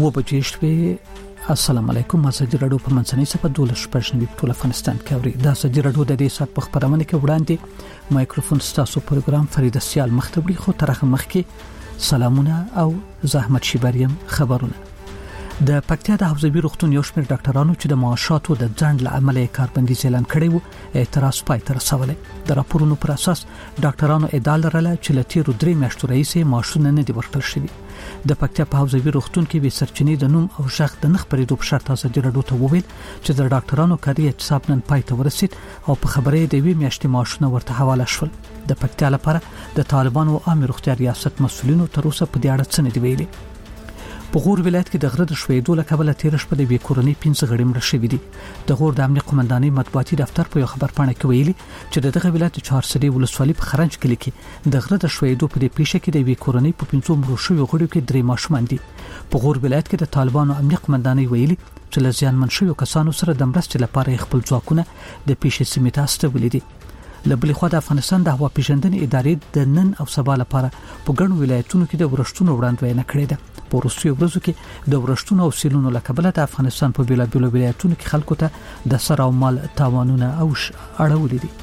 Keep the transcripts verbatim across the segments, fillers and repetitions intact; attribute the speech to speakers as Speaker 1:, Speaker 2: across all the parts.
Speaker 1: و بجې شپې. السلام علیکم. مسجد رادیو په منځنۍ صفه دولس پرشنوي ټول افغانستان کې اوري. دا مسجد رادیو د دې سات په خبرونه کې وړاندې مایکروفون ستاسو پروګرام فرید سیال مختبري خو ترخه مخکې سلامونه او زحمت شیبریم خبرونه. د پکتیا د حوزوي روغتون یو شمېر ډاکټرانو چې د معاشاتو د ځنډ له امله کاربندیز اعلان کړی وو اعتراض پای ته رسولی. د راپورونو پر اساس ډاکټرانو ادعا لرله چې له تیرو درې میاشتو راهیسې معاشونه نه دي ورکړل شوي. د پکتیا په حوزوي روغتون کې به سرچینې د نوم او ژغ د نخ پرېدو په شرط ازادي راډیو ته وویل چې د ډاکټرانو کاري اعتصاب نن پای ته ورسید او په خبرې د وی میاشتې معاشونه ورته حواله شول. د پکتیا لپاره د طالبانو او عام روغتیا ریاست مسؤلینو تر اوسه په دې اړه څه نه دی ویلي. په غور ولایت کې د غره د شویدو له کبله تیر شپه د وی کورنۍ پنځه غړي مړه شوي دي. د غور د امنیت قومندانۍ مطبوعاتي دفتر په یو خبر پاڼه کې ویلي چې دغه ولایت چهارسدي ولسوالۍ په خرنج کلی کې د غره د شویدو په دې پیښه کې د وی کورنۍ په پنځو مړو شویو غړو کې درې ماشومان دي. په غور ولایت کې د طالبانو امنیت قومندانۍ ویلي چې له زیانمن شویو کسانو سره د مرستې لپاره خپل ځواکونه د پیښې سیمې ته استولي دي. لبلې خو د افغانستان د هوا پیژندنې ادارې د نن او سبا لپاره په ګڼو ولایتونو کې د ورښتونو وړاندوینه کړې ده. په وروستیو ورځو کې د ورښتونو او سیلونو له کبله د افغانستان په بیلابیلو ولایتونو کې خلکو ته د سر او مال تاوانونه او اړولې دي.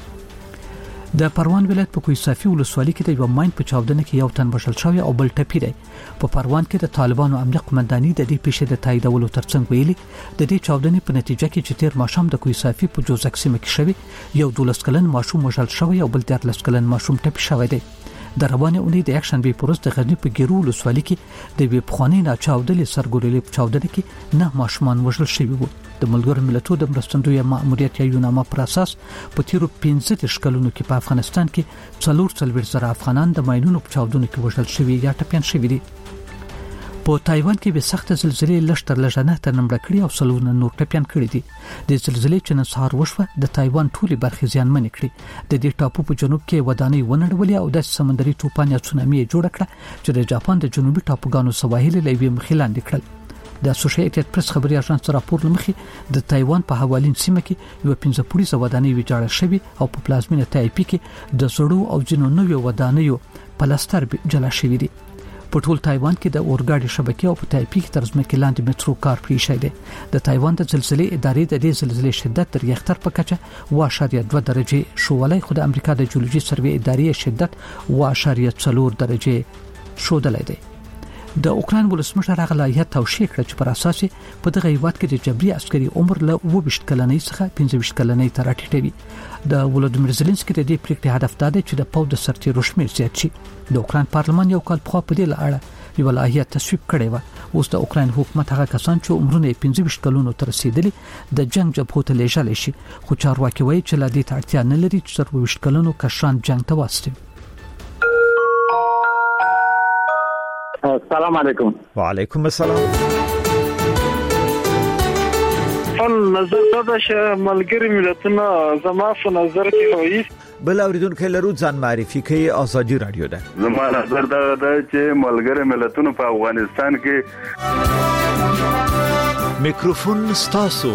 Speaker 1: د پروان ولایت په کوی صافي ولسوالۍ کې د یو ماین په چاودنه کې یو تن وژل شوی او بل ټپي دی. په پروان کې د طالبانو امنیت قومندانۍ د دې پیښې د تاییدولو ترڅنګ ویلي د دې چاودنې په نتیجه کې چې تیر ماښام د کوی صافي په جوزک سیمه کې شوی یو دولس کلن ماشوم وژل شوی او بل دیارلس کلن ماشوم ټپي شوی دی. د روانه اونۍ د یک شنبه پروز د غزنی په ګیرو ولسوالۍ کې د وی پخوانی نه چاودلې سرګولې په چاودنه کې نه ماشومان وژل شوی وو. د ملګرو ملتونو د مرستندوی مأموریت یا یوناما پر اساس په تیرو پنځه دیرش کلونو کې په افغانستان کې څلور څلوېښت زره افغانان د ماینونو په چاودنو کې وژل شوي یا ټپيان شوي دي. په تایوان کې به سخت زلزلې لشتر لژنه تر نمبر کړی او څلور نور ټپيان کړی دي. د زلزلې چې نن سهار وشوه د تایوان ټولي برخې زیانمن کړي. د دې ټاپو په جنوب کې ودانۍ ونړولې او د سمندري طوفان یا سونامي جوړ کړه چې د جاپان د جنوبي ټاپوګانو سواحل له وی مخلاندې کړل. د اسوسییټډ پریس خبري اژانس راپور لمخې د تایوان په حوالین سیمه کې یو پنځه پولیسه ودانۍ ویجاړه شوې او په پلازمینه تایپی کې د زړو او جنو نوې ودانیو پلستر جلا شوې دي. په ټول تایوان کې د اورګاډي شبکې او په تایپی کې تر ځمکې لاندې مترو کار پرې شوی دی. د تایوان د زلزلې ادارې د دې زلزلې شدت تر ریختر په کچه اووه اعشاریه دوه درجه شولای خو د امریکا د جیولوژي سروې ادارې شدت اووه اعشاریه څلور درجه شودلای دی. د اوکران ولسمشر هغه لایحه توشیح کړه چې پر اساس په دغه هیواد کې د جبري عسکري عمر له اووه ویشت کلنۍ څخه پنځه ویشت کلنۍ ته راټیټوي. د ولودیمیر زيلنسکي د دې پریکړې هدف دا دی چې د پوځ د سرتیرو شمېر زیات شي. د اوکران پارلمان یو کال پخوا په دې اړه یو لایحه تصویب کړې و. اوس د اوکران حکومت هغه کسان چې عمرونه پنځه ویشت کلونو ته رسیدلي د جنگ جبهو ته لیږل شي، خو چارواکي وایي چې لا دې ته اړتیا نه لري چې څلور ویشت کلونو کشران جنگ ته واستوي.
Speaker 2: السلام علیکم.
Speaker 3: وعلیکم السلام.
Speaker 4: فن نظر دا چې ملګری ملتونه زما په نظر کې وایي
Speaker 3: بل اوریدونکو لرو ځان معرفي کوي ازادي رادیو ده.
Speaker 5: زما نظر دا ده چې ملګری ملتونه په افغانستان کې
Speaker 3: میکروفون ستاسو.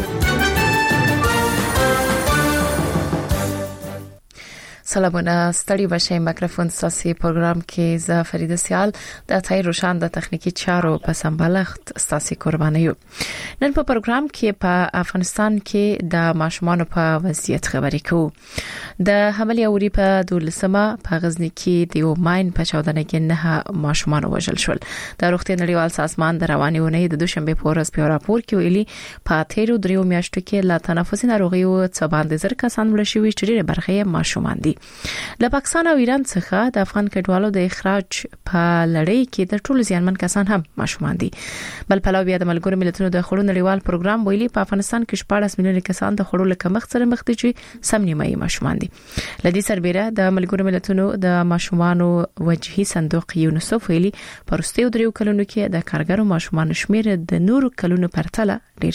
Speaker 6: سلامونه ستړي بشئ. میکروفون ستاسو پروګرام کې ز فرید سیال د تای روشان د تخنیکی چارو په سمبالښت ستاسو قرباني یو. نن په پروګرام کې په افغانستان کې د ماشومان په وضعیت خبرې کوو. د حملې اوري په دولسمه په غزنی کې د یو ماین په چاودنه کې نه ماشومان وژل شول. د روغتیا نړیوال سازمان د رواني اونۍ د دوشنبه په ورځ په راپور کې ویلي په تیرو دریو میاشتو کې لا تنفسي ناروغیو څخه باندې زر کسان مړ شوي چې ډېر برخه ماشومان دي. له پاکستان او ایران څخه د افغان کډوالو د اخراج په لړۍ کې د ټولو زیانمن کسان هم ماشومان دي. بل پلو بیا د ملګرو ملتونو د خړو نړیوال پروګرام ویلي په افغانستان کې شپږ میلیونه کسان د خړو له کمښت سره مخ دي چې سم نیمایي ماشومان دي. لدې سربېره د ملګرو ملتونو د ماشومانو وجهي صندوق یونیسف ویلي په وروستیو دریو کلونو کې د کارګرو ماشومان شمېر د نورو کلونو پرتله ډیر شوی.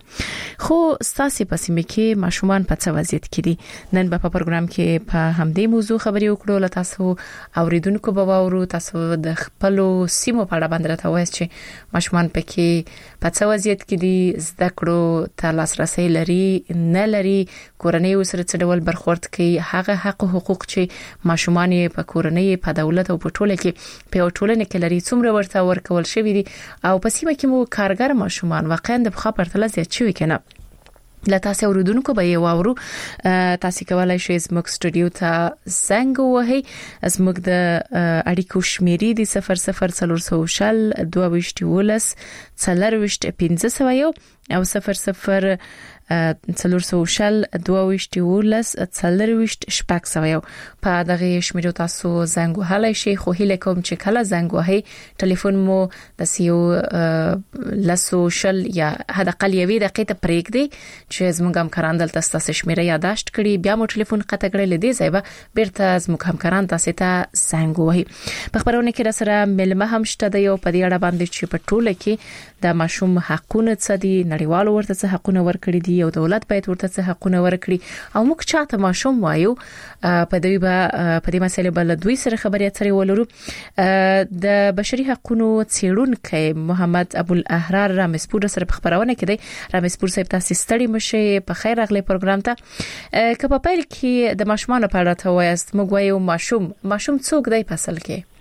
Speaker 6: خو ستاسو په سیمه کې ماشومان په څه وضعیت کې دي؟ نن په پروګرام کې په همدې موضوع خبرې وکړو. لته تاسو اوریدونکو به واورو تاسو د خپل سیمو په اړه باندې راته وایي چې ماشومان پکې په څه وضعیت کې دي، زده کړو ته لاسرسي لري نه لري، کورنۍ سره څه ډول برخورد کوي، هغه حق او حقوق چې ماشومان په کورنۍ په دولت او په ټوله کې په ټولنه کې لري څومره ورته ورکول شوی دي، او په سیمه کې مو کارګر ماشومان واقعا د بخا پرتله زیات شوی کنه. لته تاسو اوریدونکو به یو اورو تاسو کولای شئ زموږ سټوډیو ته زنګ ووهئ. زموږ د اړیکو شمیرې د صفر صفر څلور سوشل دوه وشت ولس څلور وشت پنځه سو یو او صفر صفر څلور سوشل دوه وشت ولس څلور وشت شپږ سو یو. په دغه شمیرو تاسو زنګ وهلای شئ. خو هیله کوم چې کله زنګ وهئ ټلیفون مو د سیو لسوشل یا هدا قلیوي دقیقه پرېږدي چې زموږ همکاران دلته تاسو شمیره یاداشت کړي، بیا مو ټلیفون قطع کړي لدی ځایبه بیرته زموږ همکاران تاسو ته زنګ وهي. په خبرونه کې را سره ملمه هم شته د یو په دې اړه باندې چې په ټوله کې د ماشوم حقونه څه دي، نړیوالو ورته څه حقونه ورکړي دي او دولت باید ورته څه حقونه ورکړي، او موږ چاته ماشوم وایو په دوی به په دې مسله بل دوی سره خبرې اترې ولرو. د بشري حقوقو څېړونکو محمد ابو الاحرار رامسپور سره په خبرونه کې دی. رامسپور صاحب تاسو ستړي مشه، په خیر راغلی پروګرام ته. که په پیل کې د ماشومان په اړه ته وایست، موږ وایو ماشوم ماشوم څوک دی په اصل کې؟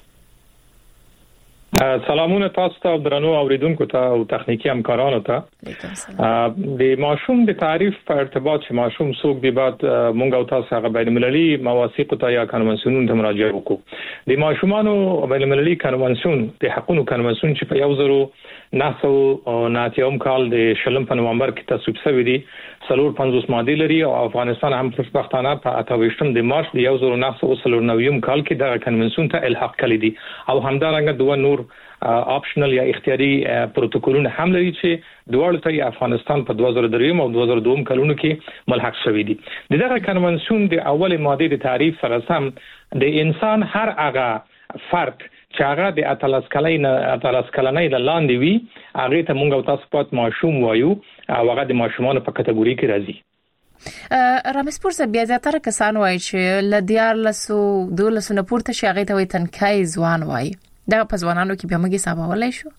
Speaker 2: سلامونه تاسو ته درنو اوریدونکو ته او تخنیکی همکارانو ته. د ماشوم د تعریف په ارتباط چې ماشوم څوک دی بعد مونږ او تاسو هغه بین المللي مواثیق ته یا کنونسیونونو ته مراجعه وکړو. د ماشومانو بین المللي کنونسیون د حقوقو کنونسیون چې په یو زرو نه سو ناتیوم کال د شلم په نومبر کې تصویب شوی دی، څلور پنځوس ماده لري او افغانستان هم خوشبختانه په اته ویشتم د مارچ د یو زرو نه سو څلور نویم کال کې د کنونسیون ته الحاق کړی دی، او همدارنګه دوه نور آپشنل یا اختیاري پروتوکولونه هم لري چې دواړو ته افغانستان په دوه زره درې او دوه زره دوه کلونو کې ملحق شوی دی. دغه کنونسیون د اول ماده د تعریف سره سم د انسان هر هغه فرد چې هغه د اتلس کلنۍ اتلس کلنۍ د لاندې وي هغه ته موږ او تاسو پات ماشوم وایو، او هغه د ماشومان په کټګوري کې راځي.
Speaker 6: رامسپور صاحب بیا زیاتره کسان وایي چې لدیار لسو دولسو نه پورته شي هغه ته وي تنکای ځوان وایي. دا په ځوانانو کې بیا موږ حساب ولای شو.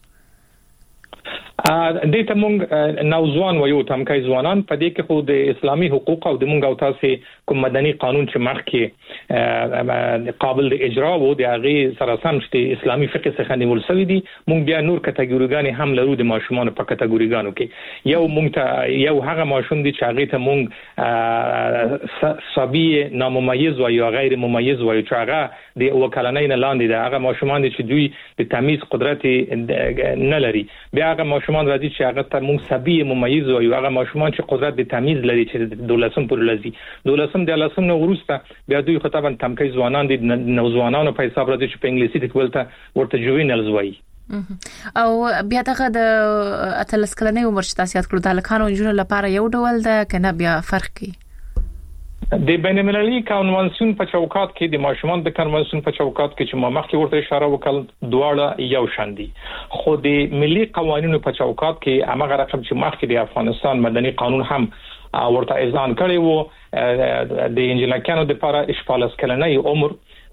Speaker 2: ا دې ته مونږ نوځوان وایو، تمکای ځوانان په دې کې خو د اسلامي حقوق او د مونږ او تاسو کوم مدني قانون چې مخکې قابل د اجرا وو د هغه سره سم چې اسلامي فقه څخه نیول شوی دي. مونږ بیا نور کټګوریګان هم لرو د ماشومان په کټګوریګانو کې. یو مونږ ته یو هغه ماشوم دي چې هغه ته مونږ صبي نامميز و یا غیر مميز و چې هغه د وکالانین لاندې ده، هغه ماشومان دي چې دوی د تمیز قدرت نه لري. بیا هغه ماشومان راځي چې هغه ته مونږ صبي مميز و یا هغه ماشومان چې قدرت د تمیز لري چې دولسم پر لذي دولسم د لسم نو ورسته بیا دوی خطابن تمکای ځوانان دي نوځوانانو په حساب راځي چې په انګلیسي د ولته ورته جوینلز وایي.
Speaker 6: او بیا دغه د اتلس کلنۍ عمر چې تاسو یاد کړو د لکانو انجونو لپاره یو ډول ده کنه بیا فرق کوي؟
Speaker 2: د بین المللي کنونسیون په چوکاټ کې د ماشومان د کنونسیون په چوکاټ کې چې ما مخکې ورته اشاره وکړ دواړه یو شان دي، خو د ملي قوانینو په چوکاټ کې هغه رقم چې مخکې د افغانستان مدني قانون هم ورته اذعان کړی وو د انجلکانو د لپاره شپږ کلنۍ عمر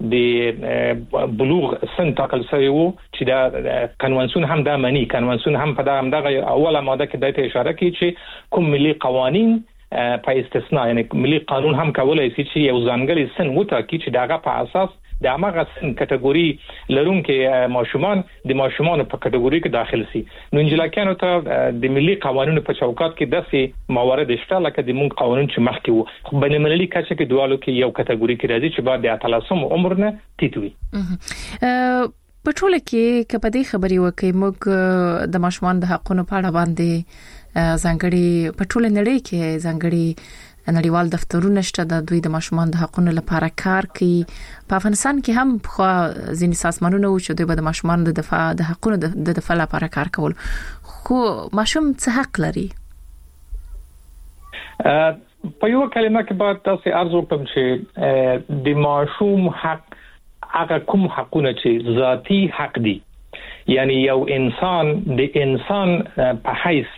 Speaker 2: د بلوغ سن ټاکل شوی وو چې دا کنونسیون هم د منی کنونسیون هم په دغه اوله ماده کې د اشاره کوي چې کوم ملي قوانین په استثناء یعنی ملي قانون هم کولای شي چې یو ځانګړي سن وټاکي چې دغه په اساس د هغه سن کټګوري لرونکو ماشومان د ماشومان په کټګوري کې داخل شي. نو انجلکانو ته د ملي قوانینو په چوکاټ کې داسې موارد شته لکه د مونږ قانون چې مخکې وو، خو بین المللي کچه کې دوالو کې یو کټګوري کې راځي چې بعد د اتلسم عمر نه ټیټوي.
Speaker 6: په ټوله کې کپدې خبري وکي موږ د ماشومان د حقوقو په اړه باندې ځانګړي په ټوله نړۍ کې ځانګړي نړیوال دفترونه شته د دوی د ماشومان د حقوقو لپاره کار کوي. په افغانستان کې هم خو ځینې سازمانونه و چې دوی به د ماشومان د دفاع د حقوقو د دفاع لپاره کار کول، خو ماشوم څه حق لري؟
Speaker 2: په یو کلمه کې باید تاسو ارزو کوم چې د ماشوم حق هغه کوم حقونه چې ذاتی حق دي، یعنی یو انسان د انسان په حیث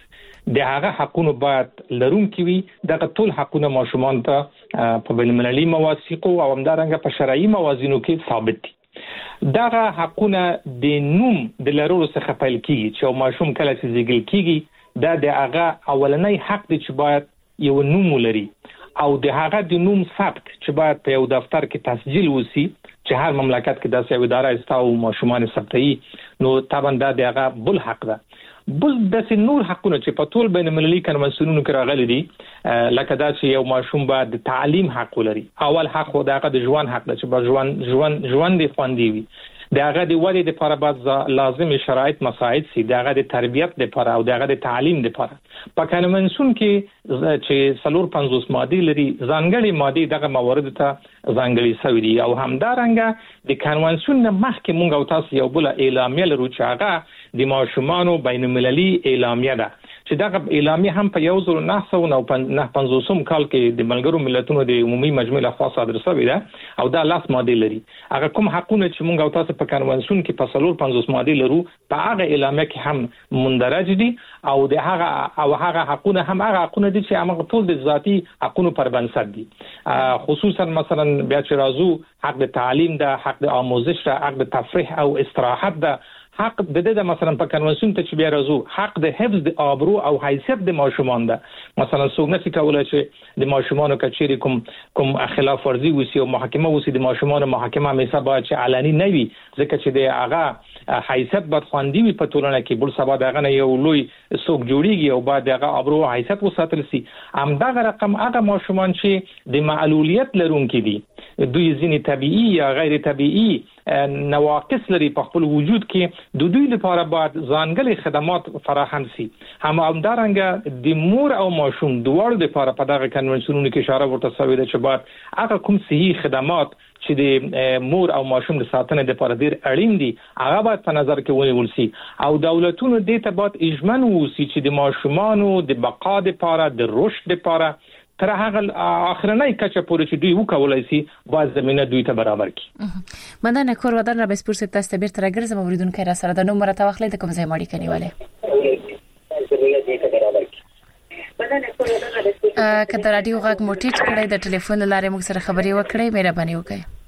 Speaker 2: د هغه حقوقو باید لرونکي وي. دغه ټول حقوقونه ماشومان ته په بین المللي مواثیق او همدارنګه په شرعي موازینو کې ثابت دي. دغه حقوقونه د نوم د لرلو څخه پیل کیږي چې ماشوم کله چې زیږیدل کیږي دا د هغه اولنی حق دی چې باید یو نوم ولري او د هغه د نوم ثبت چې باید په یو دفتر کې تسجیل وسی چې هر مملکت کې داسې یو اداره است او ماشومان ثبتي نو طبعا دا د هغه بل حق ده. بل د نور حقونه چې په ټول بین المللي کنوانسیونونو کې راغلي دي لکه دا چې یو ماشوم باید د تعلیم حق ولري. اول حق خو دغه د ژوند حق ده چې به ژوند ژوند ژوند دی خوندي وي. دغه د ودې لپاره باید لازم شرایط مساعد سي. دغه د تربيت لپاره او دغه د تعلیم لپاره په کنوانسیون کې چې څلور پنځوس ماده لري ځانګړي ماده دغه موارد ته ځانګړي شوی دي او همدارنګه د کنوانسیون مخکې مونږ او تاسو یو بل اعلامیه لرو چې هغه د ماشومانو بین المللي اعلامیه ده چې دغه اعلامیه هم په یو ځل نه سو نو نه پنځوسم کال کې د ملګرو ملتونو د عمومي مجمع له خوا صادر شوی ده او دا لاس ماده لري. هغه کوم حقونه چې مونږ او تاسو په کنوانسیون کې په څلور پنځوس ماده لرو په هغه اعلامیه کې هم مندرج دي او د هغه او هغه حقونه هم هغه حقونه دي چې هغه ټول د ذاتی حقونو پر بنسټ دي. خصوصا مثلا بیا چې راځو حق د تعلیم ده، حق د آموزش ده، حق د تفریح او استراحت ده، حق د دې مثلا په کنوانسیون ته چې بیا راځو حق د حفظ د آبرو او حیثیت د ماشومان ده. مثلا څوک نشي کولای چې د ماشومانو کچېری کوم کوم خلاف ورزي وسی او محاکمه وسی د ماشومانو محاکمه همیشه باید چې علني نه وي ځکه چې د هغه حیثیت باید خوندي وي په ټولنه کې. بل سبا دغه نه یو لوی څوک جوړیږي او باید دغه آبرو او حیثیت وساتل شي. همدغه رقم هغه ماشومان چې د معلولیت لرونکي دي دوی ځینې طبيعي یا غیر طبيعي نواقص لري په خپل وجود کې د دوی لپاره باید ځانګړي خدمات فراهم شي. هم همدارنګه د مور او ماشوم دواړو لپاره په دغه کنوانسیونونو کې اشاره ورته شوې ده چې باید هغه کوم صحي خدمات چې د مور او ماشوم د ساتنې لپاره ډیر اړین دي هغه باید په نظر کې ونیول شي او دولتونو دې ته باید اجمن ووسی چې د ماشومانو د بقا لپاره د رشد لپاره تر هغه اخرنۍ کچه پورې چې دوی وکولای شي باز زمينه دوی ته برابر کړي.
Speaker 6: مننه کور ودان را بسپورس تاسو بیرته راګرځم اوریدونکو را سره د نومره توخلې د کوم ځای ماړي کنيواله کله رادیو غږ موټیټ کړی د ټلیفون لارې موږ سره خبري وکړئ مهرباني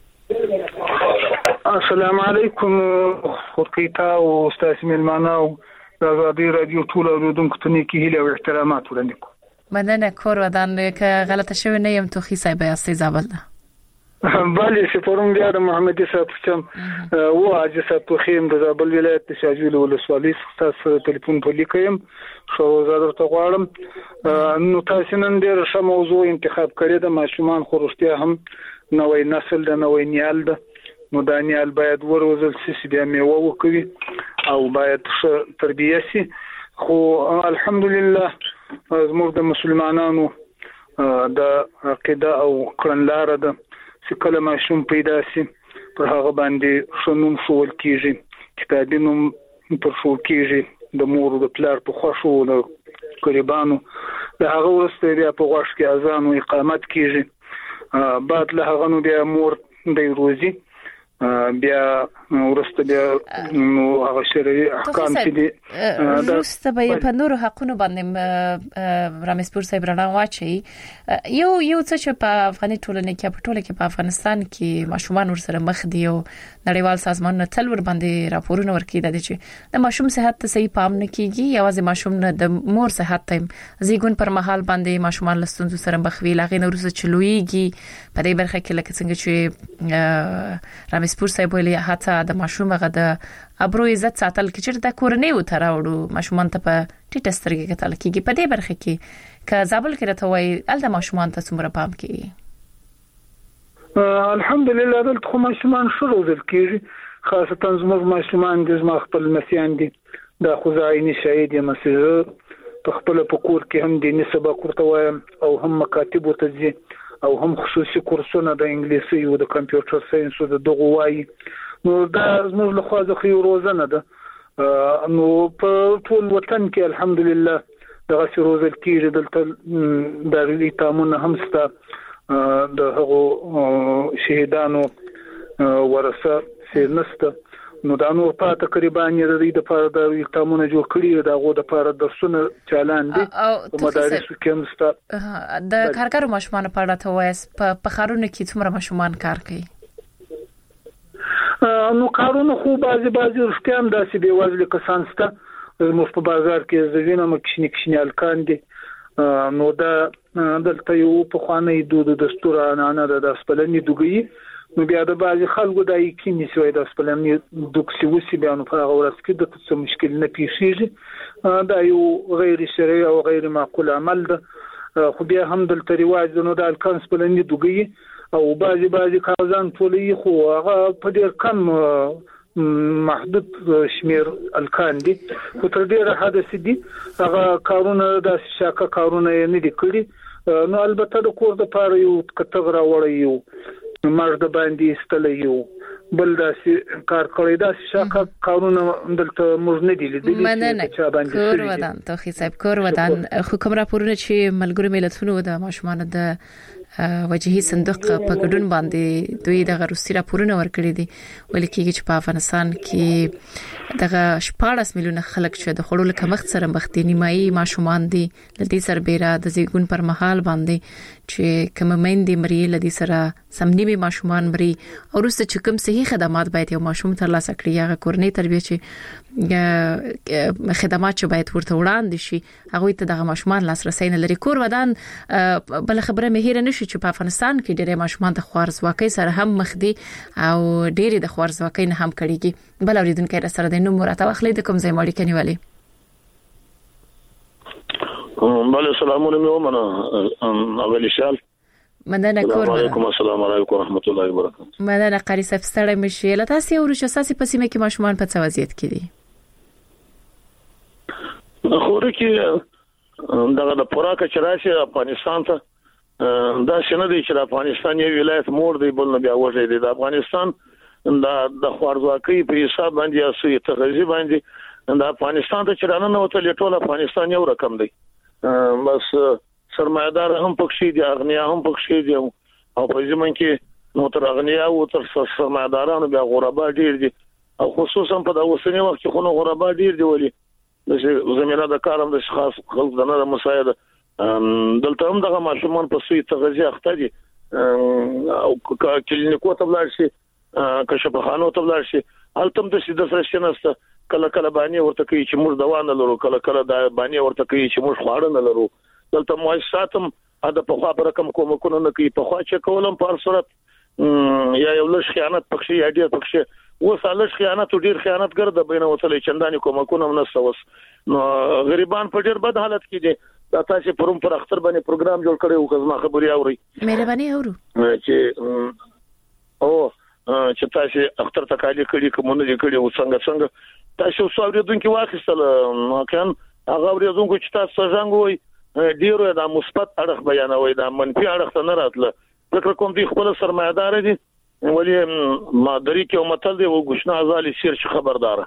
Speaker 6: وکړئ.
Speaker 4: السلام علیکم خورقیتا او استاد ملمانه او د رادیو ټول اوریدونکو ته نیکی هیله او احترامات وړاندې کوم.
Speaker 6: مننه کور ودان که غلطه شوی نه یم توخی صاحب یاستې زابل ده.
Speaker 4: بله سپورم بیا د محمدي صاحب چم او اج صاحب توخیم د زابل ولایت د شاجویل ولسوالۍ تاسو ټلیفون په لیکم شو زادر ته غواړم نو تاسو نن ډیر ښه موضوع انتخاب کړی د ماشومان خورشتیا هم نوې نسل د نوې نیال ده نو دا نیال باید وروزل سي بیا میوه وکوي او باید تربیه سي خو الحمدلله زموږ د مسلمانانو د عقیده او کړنلاره ده چې کله ماشوم پیدا شي پر هغه باندې شنوم شول کیږي کتابي نوم پر شو کیږي د مور د پلار په خوښو د قربانو د هغه وروسته بیا په غوښ کې اذان او اقامت کیږي بعد له هغه نو بیا مور د روزي بیا ورسته بیا نو هغه شرعي احکام چې دي
Speaker 6: ورسته به په نورو حقونو باندې رامسپور صاحب رڼا واچي یو یو څه چې په افغاني ټولنه کې په ټوله کې په افغانستان کې ماشومان ورسره مخ دي او نړیوال سازمانونه تل ور باندې راپورونه ورکړي دي چې د ماشوم صحت ته صحیح پام نه کیږي یوازې ماشوم نه د مور صحت ته زیګون پر مهال باندې ماشومان لستونزو سره مخ وی لاغې نورسه چلويږي په دې برخه کې لکه څنګه چې رامسپور صاحب ویلي هڅه د ماشوم غو د ابرو عزت ساتل کې چې د کورنۍ و تر وړو ماشومان ته په ټیټه سترګې کتل کېږي په دې برخه کې ک زابل کې راته وای ال د ماشومان ته څومره پام کوي.
Speaker 4: الحمدلله دلته ماشومان شروع دل کېږي خاصه زموږ ماشومان د زما خپل مسیان دي د خدای شهید یم چې په خپل په کور کې هم د نسبه کوته وایم او هم مکاتب وتځي او هم خصوصي کورسونه د انګلیسي او د کمپیوټر ساينس او د دغه وای نو دا زموږ له خوا ځخې روزنه ده نو په ټول وطن کې الحمدلله دغه روزل کېږي دلته د ریلي تامونه هم ستا د هغو شهیدانو ورثه سینسته نو دا نور په تقریبا یې د دې لپاره د اقدامونو جوړ کړی دا غو د لپاره د سونه چالان دي په مدارسو کې هم ستا
Speaker 6: د کارګرو ماشومان په اړه ته وایس په خارونو کې څومره ماشومان کار کوي
Speaker 4: نو کارونه خو بعضي بعضي رښتیا هم داسې دی وځل کسان ستا موږ په بازار کې زوینه مکشنی کشنی الکان دي نو دا دلته یو په خوانې دود دستور نه نه د سپلنی دوګي نو بیا د بعضي خلکو د یقیني سوی د سپلنی دوکسي وسی بیا نو په هغه ورځ کې د څه مشکل نه پیښیږي دا یو غیر شرعي او غیر معقول عمل ده خو بیا هم دلته رواج نو د الکان سپلنی دوګي او بعضي بعضي کارزان ټولې خو هغه په ډیر کم محدود شمیر الکان دي خو تر ډیره حدث دي هغه کارونه د شاکه کارونه نه دي کړی نو البته د کور د پاره یو کتغرا وړي یو مرد باندې استلې یو بل داسې کار کوي داسې شاکه کارونه دلته موږ نه دي لیدلي چې باندې
Speaker 6: کور ودان توخي صاحب کور ودان خو کوم راپورونه چې ملګرو ملتونو د ماشومان د وجهي صندوق په ګډون باندې دوی د روسي راپورونه ورکړي دي ولې کېږي چې په افغانستان کې دغه شپږ میلیونه خلک چې د خړول کمښت سره مخ دي نیمایي ماشومان دي لدی سربېره د زیګون پر مهال باندې چې کوم مېندې مری لدی سره سمنیمي ماشومان مری او روسته چې کوم صحیح خدمات باید یو ماشوم ترلاسه کړي هغه کورنۍ تربیه چې خدمات چې باید ورته وړاندې شي هغه ته دغه ماشومان لاسرسي نه لري کور ودان بل خبره مهیر نه چې په افغانستان کې ډېر ماشومان د خوارزواکۍ سره هم مخ دي او ډېر د خوارزواکۍ نه هم کړيږي بل اوریدونکو را سره د نوم مراتب اخلي د کوم ځای مالي کنيوالي
Speaker 7: بله سلامونه مې ومنه اولی شال
Speaker 6: مننه کور
Speaker 7: علیکم السلام علیکم ورحمت الله وبرکاته
Speaker 6: مننه قاری صاحب ستړی مشي له تاسو او رښتیا اساسي پسیمه کې ماشومان په څه وضعیت کې دي
Speaker 7: خو کې دغه د پوراکه چرایي افغانستان ته دا شنه دی چې افغانستان یو ولایت مور دی بل نه بیا وځي دی د افغانستان دا د خوارزواکۍ په حساب باندې اسې تغذیه باندې د افغانستان ته چرانه نو ته ټول افغانستان یو رقم دی بس سرمایدار هم پکښې دي اغنیا هم پکښې دي او په ځمن کې نو تر اغنیا او تر سرمایدارانو بیا غربا ډیر دي او خصوصا په د اوسنی وخت کې خو غربا ډیر دی ولي د زمينه د کارم د خاص خلک د نه مساعده دلته هم دغه ماشومان په سوی تغذیه اخته دي او کلینیکو ته ولاړ شي کشفخانو ته ولاړ شي التم د سیده فرشته نسته کله کله باندې ورته کوي چې موږ دوا نه لرو کله کله د باندې ورته کوي چې موږ خواړه نه لرو دلته مؤسساتم اده په خوا پر کوم کومکونه نه کوي په خوا چې کولم په صورت یا یو لږ خیانت پکښې یا ډیر پکښې وساله خیانت او ډیر خیانت ګرځي بینه وتلې چنداني کومکونه نه سوس نو غریبان په ډیر بد حالت کې دي دا تاسو پروم پر اختر باندې پروګرام جوړ کړی او کزما خبري اوري
Speaker 6: مهرباني اورو
Speaker 7: چې او چې تاسو اختر تکالي کړی کومونه دي کړی او څنګه څنګه تاسو سوریدونکو واخیستل نو کان هغه ورېدونکو چې تاسو څنګه وای ډیرو دا مثبت اړخ بیانوي دا منفي اړخ نه راتله فکر کوم دی خپل سرمایدار دي ولی مادری کې متل دی او ګشنا ازالي سیر خبردار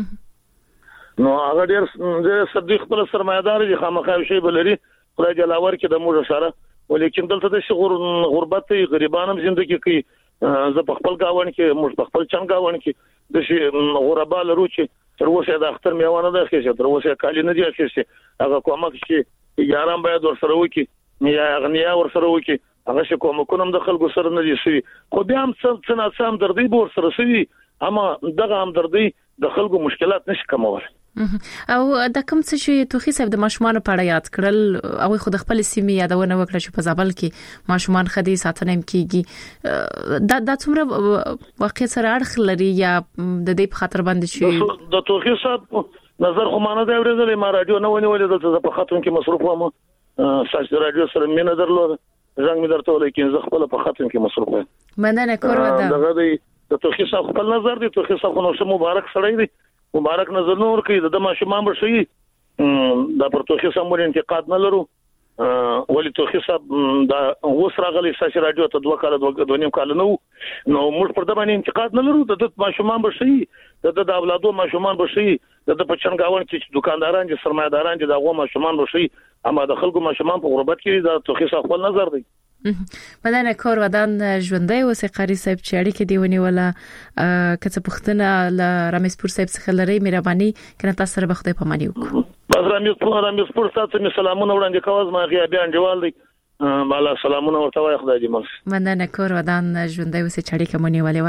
Speaker 7: نو هغه ډیر د صدیق خپل سرمایدار دي خامخا شی بلري خدای جلاور کې د موږ سره ولیکن دلته د شغور غربت غریبانم ژوندۍ کوي زه په خپل گاون کې موږ په خپل چنګ گاون کې د شي غربا لرو چې تر اوسه د اختر میوانه ده چې تر اوسه کالی نه دی چې هغه کومه چې یاران باید ورسره وکي یا اغنیا ورسره وکي هغه چې کوم کوم د خلکو سره نه دي شي خو بیا هم څه نه سم دردي بور سره شي اما دغه هم دردي د خلکو مشکلات نشي کمول
Speaker 6: او د کوم څه چې توخي صاحب د ماشومان په اړه یاد کړل او خود خپل سیمه یادونه وکړه چې په زابل کې ماشومان خدي ساتنه کیږي دا د څومره واقع سره اړه لري یا د دې په خاطر باندې چې
Speaker 7: د توخي صاحب نظر خو مانه دا ورېدلې ما رادیو نه ونیولې دلته په خاطر کې مصروف وم ساس رادیو سره مینه درلوده څنګه مې درته ولیکم زه خپل په خاطر کې مصروف یم
Speaker 6: مننه کور ودا
Speaker 7: دغه دی د توخي صاحب خپل نظر دی توخي صاحب نو شه مبارک سړی دی مبارک نظر نور کوي د ماشومان بشي دا پر توخي صاحب باندې انتقاد نه لرو ولې توخي صاحب دا وسره غلي ساس رادیو ته دوه کال دوه نیم کال نو نو موږ پر د باندې انتقاد نه لرو د ماشومان بشي د د اولادو ماشومان بشي د په چنګاون کې دکانداران دي سرمایداران دي دغه ماشومان بشي اما د خلکو ماشومان په غربت کې د توخي صاحب خپل نظر دی
Speaker 6: مدنه کور ودان ژوندۍ اوسې قاری صاحب چې اړیکې دی ونیوله کڅ پختنه ل رمیسپور صاحب څخه لري مهرباني کنه تاسو سره بخته پمانی وکړو
Speaker 7: بس رمیسپور رمیسپور تاسو می سلامونه وړاندې کوم ما غیا انډیوال دی بالا سلامونه ورته وای خدای دې مخ
Speaker 6: مدنه کور ودان ژوندۍ اوسې چې اړیکې مونیولې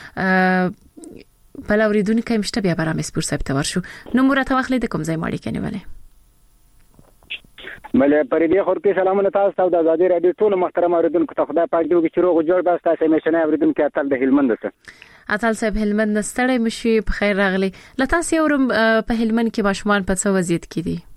Speaker 6: و بل اوریدونکو مشته بیا رمیسپور صاحب ته ورشو نو مرته واخلې د کوم ځای ماړي کنيولې
Speaker 8: مله پرې خور کې سلامونه تاسو ته د آزادي رادیو ټول محترم اوریدونکو ته خدای پاک دې چې روغ جوړ باسته تاسو مشنه اوریدونکو اتل د هلمند څخه
Speaker 6: اتل صاحب هلمند نستړی مشي په خیر راغلی لته سیورم په هلمند کې ماشومان په څه وضعیت کې دي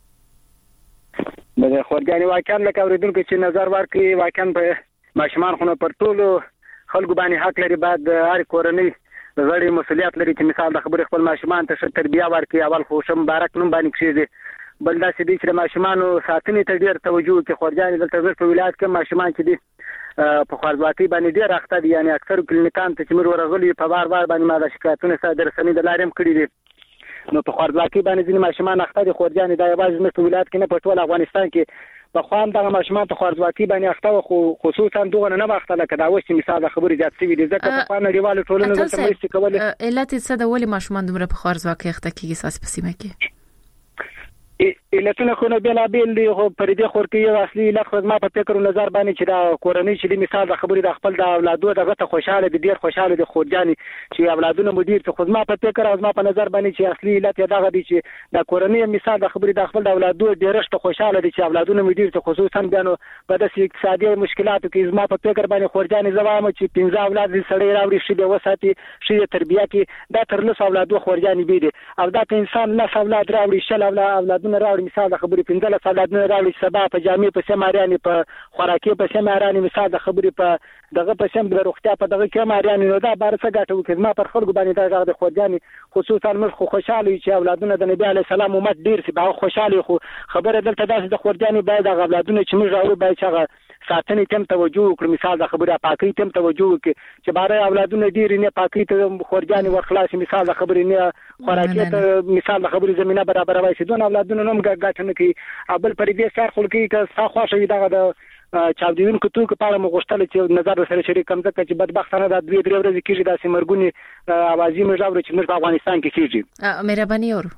Speaker 8: مله خورګانی واکان لکه اوریدونکو چې نظر ورکړي واکان په ماشومان خو پر ټول خلکو باندې حق لري بعد هر کورنۍ غړي مسؤلیت لري چې مثال د خبرې خپل ماشومان ته تربیه ورکړي اول خو شم مبارک نوم باندې کړي بل دا چې د ماشومانو ساتنې ته ډیر توجه کوي خورجاني دلته زر په ولایت کې ماشومان چې دي په خوارځواکۍ باندې ډیر اخته دي یعنی اکثر کلینیکان ته چې موږ ورغلي په بار بار باندې ما د شکایتونو سره درسنې د لارم کړی دي نو په خوارځواکۍ باندې ځینې ماشومان اخته دي خورجاني دا یوازې په ولایت کې نه په ټول افغانستان کې په خوان دغه ماشومان په خوارځواکۍ باندې اخته خو خصوصا دغه نه وخت لکه دا وښه مثال خبرې زیات شوی دي ځکه په نړیوالو ټولنو دلته مېشت کول
Speaker 6: علت څه د ولې ماشومان دومره په خوارځواکۍ اخته کیږي اساس په سیمه کې
Speaker 8: علتونه خو نه بلا بیل دي خو پر دې خور کې یو اصلي علت خو ما په فکر او نظر باندې چې دا کورنۍ چې د مثال د خبرې د خپل د اولادو دغه ته خوشاله دي ډیر خوشاله دي خورجاني چې اولادونه مدیر ته خو ما په فکر او ما په نظر باندې چې اصلي علت دغه دي چې د کورنۍ مثال د خبرې د خپل د اولادو ډیرشت خوشاله دي چې اولادونه مدیر ته خصوصا بيانو په داسې اقتصادي مشکلاتو کې ما په فکر باندې خورجاني زوام چې پنځه اولاد سړی راوړي شي د وساتي شي تربیه کې دا تر لس اولادو خورجاني بي دي او دا انسان لا اولاد راوړي شل اولادونه راوړي مثال د خبرې پنځه لس اولادونه راوړي سبا په جامع په سمارياني په خوراکي په سمارياني مثال د خبرې په دغه په سم د روغتیا په دغه کې مارياني نو دا بار څه ګټو کې ما پر خلکو باندې دا د خورجاني خصوصا موږ خو خوشاله چې اولادونه د نبی عليه السلام امت ډیر سي به خوشاله خو خبره دلته داسې د خورجاني باید د اولادونه چې موږ راوړو باید چې ساتنې تم توجه وکړو مثال د خبره پاکۍ تم توجه وکړي چې باره اولادونه ډیر نه پاکۍ ته خورجاني ورخلاص مثال د خبرې نه خوراکي ته مثال د خبرې زمينه برابر وایي چې دون اولادونه نوم ګټ نه کوي ابل پر دې سر خلکو کې ستا خوښوي دغه د چاودیونکو توکو په اړه مغشتل چې نظر سره شریک کم ځکه چې بدبختانه د دوی درې ورځې کېږي د سیمرګونی اوازې مجاور چې موږ په افغانستان کې کېږي
Speaker 6: مهرباني اور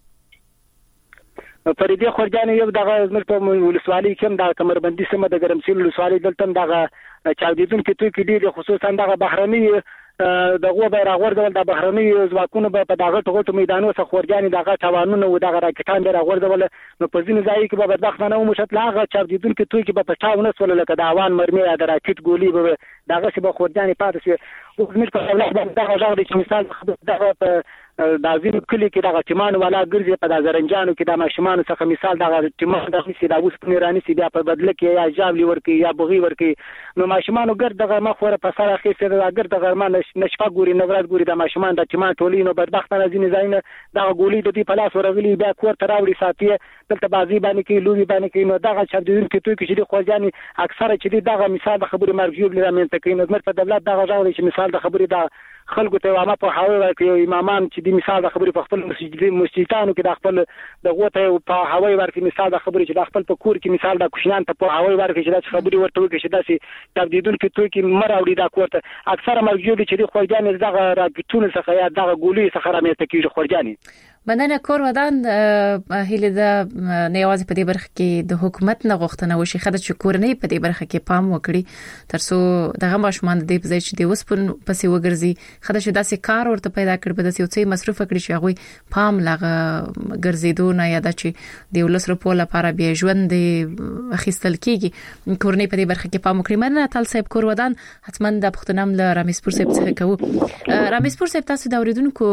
Speaker 8: فريدي خورجاني یو دغه موږ په ولسوالۍ کې د کمربندي سیمه د ګرمسیل ولسوالۍ دلته دغه چاودیدونکو توکو دي خصوصا دغه بهرني دغه بیرغ ورډول د بهرني ځواکونو په دغه ټغټو میدانونو څخه خورجاني دغه توانونه او دغه راکټان بیرغ ورډول نو په ځینې ځای کې به بدبختانه ومشت لاغه چاودیدونکو توکو په پټاونه سول لکه د اوان مرمي یا د راکټ ګولي به دغه څه به خورجاني پاتې شي او موږ په اولاد باندې دغه ځای چې مثال دغه په دازین کلی کې دغه ټیمان والا ګرځي په دازرنجانو کې د ماشومان څخه مثال دغه ټیمان د هیڅ د اوس پنیرانی سي بیا په بدله کې یا جابلی ورکی یا بغي ورکی نو ماشومان ګرد دغه مخوره په سره خېسه د ګرد دغه مان نشفا ګوري نورات ګوري د ماشومان د ټیمان ټولینو بدبختانه ځینې ځاینه دغه ګولې د دې په لاس ورغلي بیا کور تراوړي ساتي دلته بازی باندې کې لوبي باندې کې نو دغه چاودون کې توي کې چې خوځاني اکثره چې دغه مثال د خبرې مرجوب لرمن ته کې نظر په دولت دغه ځای چې مثال د خبرې د خلکو ته وامه په هاوی ورکړي امامان چې د مثال د خبرې په خپل مسجدانو کې د خپل د غوته په هاوی ورکړي مثال د خبرې چې د خپل په کور کې مثال د کوشنان ته په هاوی ورکړي چې د خبرې ورته وکړي چې داسې تبدیدون کې توي کې مراوړي د کوته اکثره مرجوب چې د خوځاني دغه راکټونه څخه یا دغه ګولې څخه رامنځته کیږي خوځاني
Speaker 6: مننه کور ودان هیله د نیواز په دې برخه کې د حکومت نه غوښتنه وشي خدای چې کورنۍ په دې برخه کې پام وکړي ترڅو دغه ماشومان د دې په ځای چې د وسپن پسې وګرځي خدای چې داسې کار ورته پیدا کړي په داسې څه مصرف کړي چې هغه پام لاغه ګرځیدونه یا د چې د ولسره په لپاره بیا ژوند اخیستل کیږي کورنۍ په دې برخه کې پام وکړي مننه تل صاحب کور ودان حتما د پښتونم له رامیسپور صاحب څخه کوو رامیسپور صاحب تاسو د اوریدونکو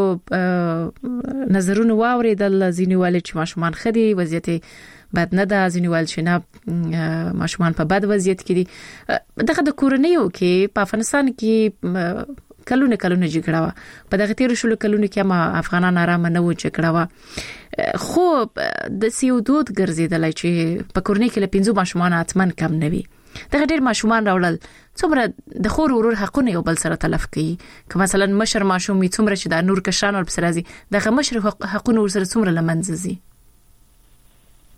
Speaker 6: نظر نو واوریدل ځینوال چې ماشومان خدي وضعیت بد نه ده ځینوال چې نه ماشومان په بد وضعیت کې دي دغه د کورنیو کې په افغانستان کې کلونه کلونه جګړه و په دغه تیر شلو کلونه کې ما افغانان آرام نه و جګړه و خو د سیودود ګرځیدل چې په کورنۍ کې له پنځو ماشومان اتمن کم نه وي دغه ډېر ماشومان راوړل څومره د خور ورور حقونه یو بل سره تلف کوي که مثلا مشر ماشوم می څومره چې د نور کشان ور پسرازي دغه مشر حقونه ور سره څومره لمنځزي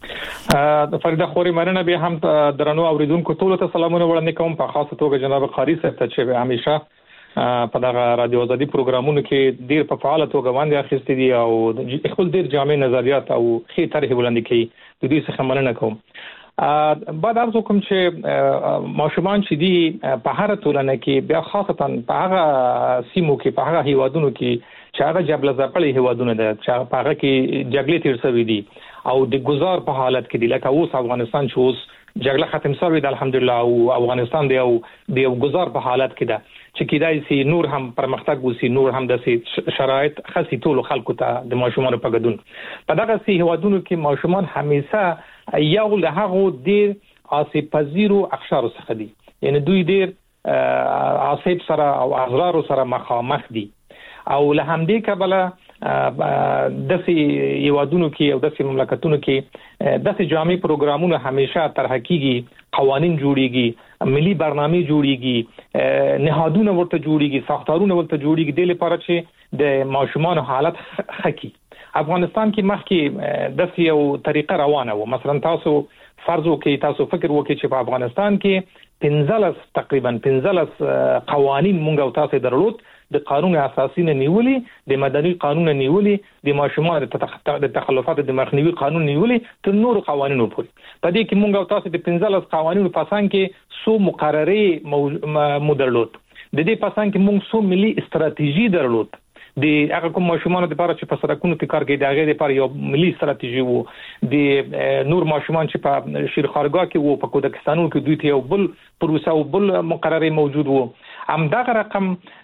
Speaker 2: د فریده خوري مننه به هم درنو اوریدونکو ټول ته سلامونه وړاندې کوم په خاصه توګه جناب قاری صاحب ته چې همیشه په دغه رادیو آزادي پروګرامونو کې ډیر په فعال توګه باندې اخیستي دي او خپل ډیر جامع نظریات او خې طرح وړاندې کوي د دې څخه مننه کوم. بعد ارزو کوم چې ماشومان چې دي په هر ټولنه کې بیا خاصتا په هغه سیمو کې په هغه هیوادونو کې چې هغه جبل زپلې هیوادونه ده چې په هغه کې جګړې تیر شوې دي او د گزار په حالت کې دی لکه اوس افغانستان چې اوس جګړه ختم شوې ده الحمدلله او افغانستان دی او د گزار په حالت کې ده چې کېدای شي نور هم پرمختګ وسی نور هم د شرایط خاصي ټول خلکو ته د ماشومان په ګډون په دغه سي هیوادونو کې ماشومان همیشه یو له هغه ډیر آسیب پذیرو اقشار څخه دي یعنی دوی ډیر آسیب سره او اضرار سره مخامخ دي او له همدې کبله د سي یوادونو کې او د سي مملکتونو کې د سي جامع پروګرامونه همیشه طرح کیږي قوانين جوړيږي ملي برنامه جوړيږي نهادونه ورته جوړيږي ساختارونه ورته جوړيږي د لپاره چې د ماشومان حالت خکې افغانستان کې مخکې د سي یو طریقه روانه و مثلا تاسو فرض وکړئ تاسو فکر وکړئ چې په افغانستان کې پنځلس تقریبا پنځلس قوانين مونږ او تاسو درلود د قانون اساسي نه نیولې د مدني قانون نه نیولې د ماشومان د تخلفات د مخنیوي قانون نیولې تر نور قوانینو پورې په دې کې مونږ او تاسو د پنځلس قوانینو په اساس کې سو مقررې مدرلود د دې په اساس کې مونږ سو ملي استراتیژي درلود د هغه کوم ماشومان د لپاره چې په سرکونو کې کار کوي د هغه لپاره یو ملي استراتیژي وو د نور ماشومان چې په شیرخارګاه کې وو په کودکستانو کې دوی ته یو بل پروسه او بل مقرره موجود وو هم دغه رقم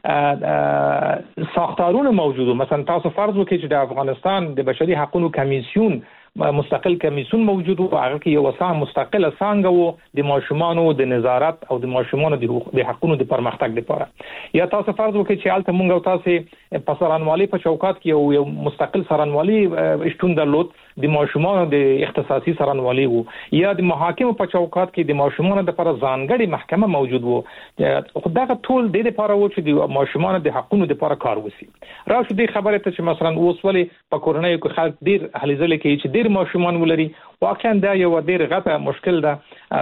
Speaker 2: ساختارونه موجود وو مثلا تاسو فرض وکړئ چې د افغانستان د بشري حقوقو کمیسیون مستقل کمیسیون موجود وو هغه کې یو وسام مستقله څنګه وو د ماشومانو د نظارت او د ماشومانو د حقوقو د پرمختګ لپاره یا تاسو فرض وکړئ چې الته مونږ او تاسو په سرانوالي په چوکاټ کې یو مستقل سرانوالي شتون درلود د ماشومانو د اختصاصي سرانوالي وو یا د محاکم په چوکاټ کې د ماشومانو لپاره ځانګړي محکمه موجود وو خدای ټول د لپاره وو چې د ماشومانو د حقوقو لپاره کار وسی راشه د خبره ته چې مثلا اوس ولې په کورونایي کې خلک ډیر هليزل کې چې ډیر ماشومان ولري واقعا دا یو ډیر غټه مشکل ده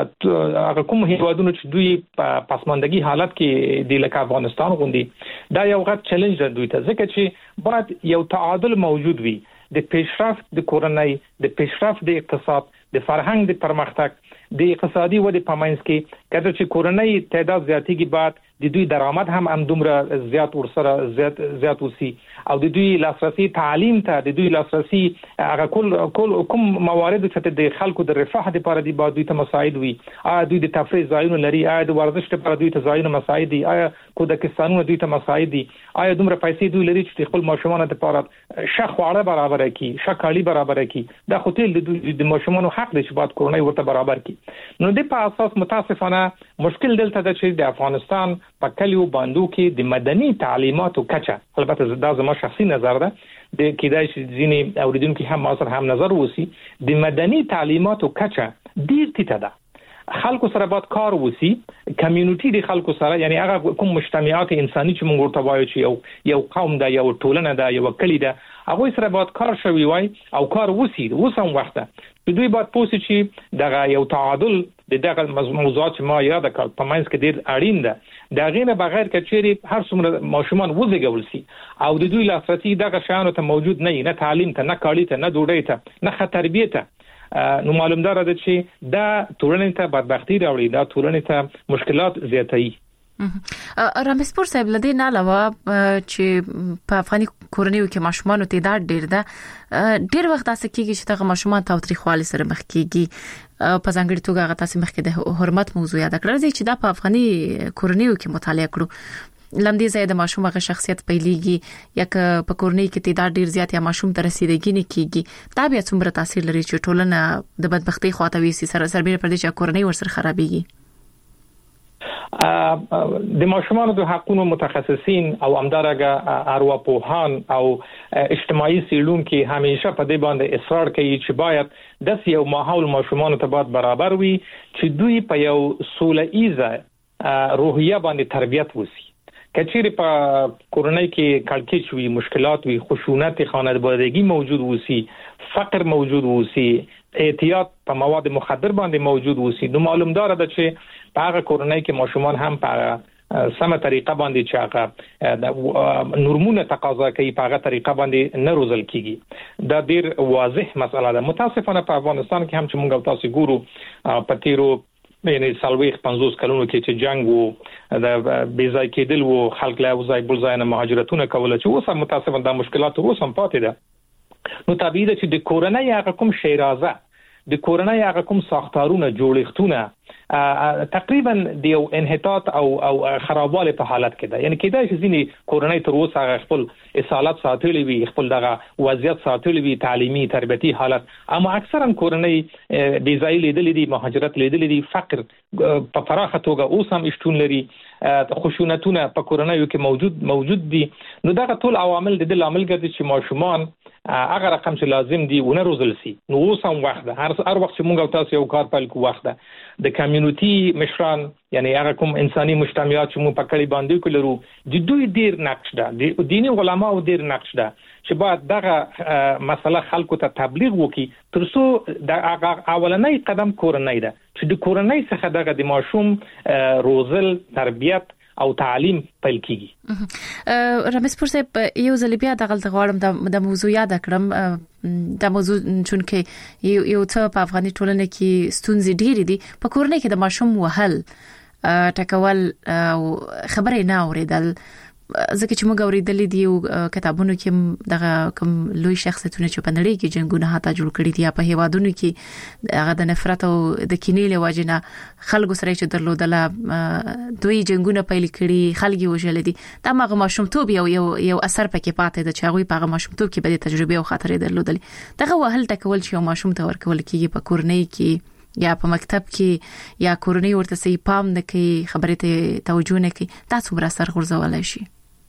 Speaker 2: هغه کوم هیوادونو چې دوی په پسماندګي حالت کې د لکه افغانستان غوندي دا یو غټ چیلنج ده دوی ته ځکه چې باید یو تعادل موجود وي د پیشرفت د کورنۍ د پیشرفت د اقتصاد د فرهنګ د پرمختګ د اقتصادي ودې په منځ کې کله چې کورنۍ تعداد زیاتېږي بعد د دوی درآمد هم هم دومره زیات ورسره زیات زیات وسی او د دوی لاسرسي تعلیم ته د دوی لاسرسي هغه کول کول کوم موارد چې د خلکو د رفاه لپاره دی بعد دوی ته مساعد وي ا دوی د تفریح ځایونه لري ا د ورزش لپاره دوی ته ځایونه مساعد دي آیا کودکستانونه دوی ته مساعد دي آیا دومره پیسې دوی لري چې خپل ماشومان لپاره شخ واړه برابر کړي شکالي برابر کړي دا خپل د دوی د ماشومان حق دي چې بعد کورنۍ ورته برابر کړي نو د په اساس متاسفانه مشکل دلته د چې د افغانستان په کلیو باندې کې د مدني تعلیماتو کچه البته دا زما شخصي نظر ده د کېدای شي ځینې اوریدونکو هم ما سره هم نظر وسی د مدني تعلیماتو کچه ډیر ټیټه ده خلکو سره باید کار وسی کمیونټي د خلکو سره یعنی هغه کوم مجتمعات انساني چې موږ ورته وایو چې یو یو قوم ده یو ټولنه ده یو کلی ده هغه سره باید کار شوی وای او کار وسی وسم وخته دوی باید پوسټ چې دغه یو تعادل د دغه موضوعات ما یاد کړ په منځ کې ډیر اړین ده دا غینه بغیر کچېری هر څومره ماشومان وزګول سي او د دوی لاسرسي دغه شانو ته موجود نه نه تعلیم ته نه کالی ته نه ډوډۍ ته نه تربیه ته نو معلوم ده چې دا ټولنې ته بدبختی راوړي دا ټولنې ته مشکلات زیاتوي
Speaker 6: رامسپور صاحب لدې نه علاوه چې په افغاني کورنیو کې ماشومان تعداد ډیر ده ډیر وخت تاسو کېږي چې دغه ماشومان تاوتریخوالي سره مخ کېږي په ځانګړي توګه هغه تاسو مخ کې د حرمت موضوع یاد کړل چې دا په افغاني کورنیو کې مطالعه کړو لمدې زید ماشوم هغه شخصیت پیلېږي یا په کورنۍ کې تعداد ډیر زیات یا ماشوم تر رسیدګي نه کېږي دا بیا څومره تاثیر لري چې ټولنه د بدبختی خواته وي سره سربېره پر دې چې کورنۍ ورسره خرابېږي
Speaker 2: د ماشومانو د حقوقو متخصصین او همدارنګه ارواپوهان او اجتماعي څېړونکو همیشه په دې باندې اصرار کوي چې باید د یو ماحول ماشومانو ته باید برابر وي چې دوی په یو سوله ایزه روحیه باندې تربیت وسی کچېری په کورنۍ کې کړکېچ وي مشکلات وي خشونت خانوادګي موجود وسی فقر موجود وسی احتیاط په مواد مخدر باندې موجود وسی. نو معلومدار ده چې په هغه کورنۍ کې ماشومان هم په سمه طریقه باندې چې هغه نورمونه تقاضا کوي په هغه طریقه باندې نه روزل کیږي. دا ډیر واضح مسله ده. متاسفانه په افغانستان کې هم چې موږ تاسو ګورو په تیرو یعنی سالويخ پنځوس کلونو کې چې جنگ وو د بیځای کېدل وو خلک له وځای بل ځای نه مهاجرتونه کول چې اوس متاسفانه د مشکلات اوس هم پاتې ده. نو طبيعي ده چې د کورنۍ هغه کوم شیرازه د کورنۍ هغه کوم ساختارونه جوړښتونه تقریبا د یو انحطاط او او خرابواله په حالت کې ده. یعنی کېدای شي ځینې کورنۍ تر اوسه هغه خپل اصالت ساتلې وي، خپل دغه وضعیت ساتلې وي، تعلیمي تربیتي حالت، اما اکثرا کورنۍ د ځای لیدلې دي، مهاجرت لیدلې دي، فقر په فراخه توګه اوس هم شتون لري، خشونتونه په کورنۍ کې موجود موجود دي. نو دغه ټول عوامل د دې عامل ګرځي چې ماشومان هغه رقم چې لازم دي ونه روزل سي. نو اوس هم وخت ده، هر هر وخت چې موږ تاسو یو کار پیل کوو وخت ده د کمیونټي مشران یعنی هغه کوم انساني مجتمعات چې موږ په کلی باندې کولرو د دوی ډیر نقش ده، د دیني علماو ډیر نقش ده چې باید دغه مسله خلکو ته تبلیغ وکړي ترڅو د اولنۍ قدم کورنۍ ده چې د کورنۍ څخه دغه د ماشوم روزل تربیت او تعلیم پیل کیږي.
Speaker 6: رمیز پور صاحب یو ځل بیا د غلط غواړم د موضوع یاد کړم. د موضوع چونکه یو یو څه په افغاني ټولنه کې ستونزې ډېرې دي. په کورنۍ کې د ماشوم وهل ټکول او خبرې نه اوریدل، ځکه چې موږ اوریدلې دي کتابونو کې دغه کوم لوی شخصیتونه چې په نړۍ کې جنگونه هاته جوړ کړي دي په هیوادونو کې هغه د نفرت او د کینې له وجنه خلکو سره چې درلودله دوی جنگونه پیل کړي، خلګي وژل دي. دا مغه ماشومتوب یو یو یو اثر پکې پاتې د چاغوي په ماشومتوب کې به د تجربه او خاطرې درلودلې. دغه وهل ټکول چې ماشوم ته ورکول کیږي په کورنۍ کې یا په مکتب کې یا کورنۍ ورته سي پام نه کوي، خبرې ته توجه نه کوي، تاسو بر اثر غورځولای شي.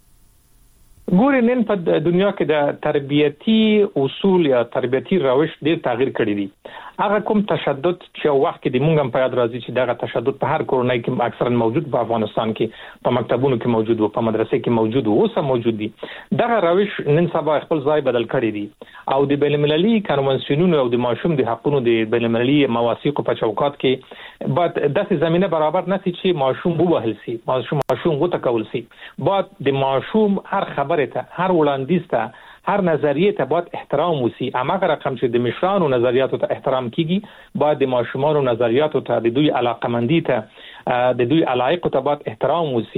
Speaker 2: ګورې نن په دنیا کې د تربیتی اصول یا تربیتی روش ډېر تغییر کړی دي. هغه کوم تشدد چې وخت کې د مونږ هم په یاد راځي چې دغه تشدد په هر کورنۍ کې اکثرا موجود په افغانستان کې په مکتبونو کې موجود وو، په مدرسې کې موجود وو، اوس هم موجود دي. دغه روش نن سبا خپل ځای بدل کړی دي او د بین المللي کنونسیونونو او د ماشوم د حقوقو د بین المللي مواثیق په چوکاټ کې بعد داسې زمينه برابر نشي چې ماشوم ووهل سي، ماشوم ماشوم وټکول سي. بعد د ماشوم هر خبره ته، هر وړاندیز ته، هر نظریه ته باید احترام وسی. اماغه رقم چې د مشرانو نظریاتو ته احترام کیږي، باید د ماشومانو نظریاتو ته، د دوی علاقمندی ته، د دوی علایق ته باید احترام وسی.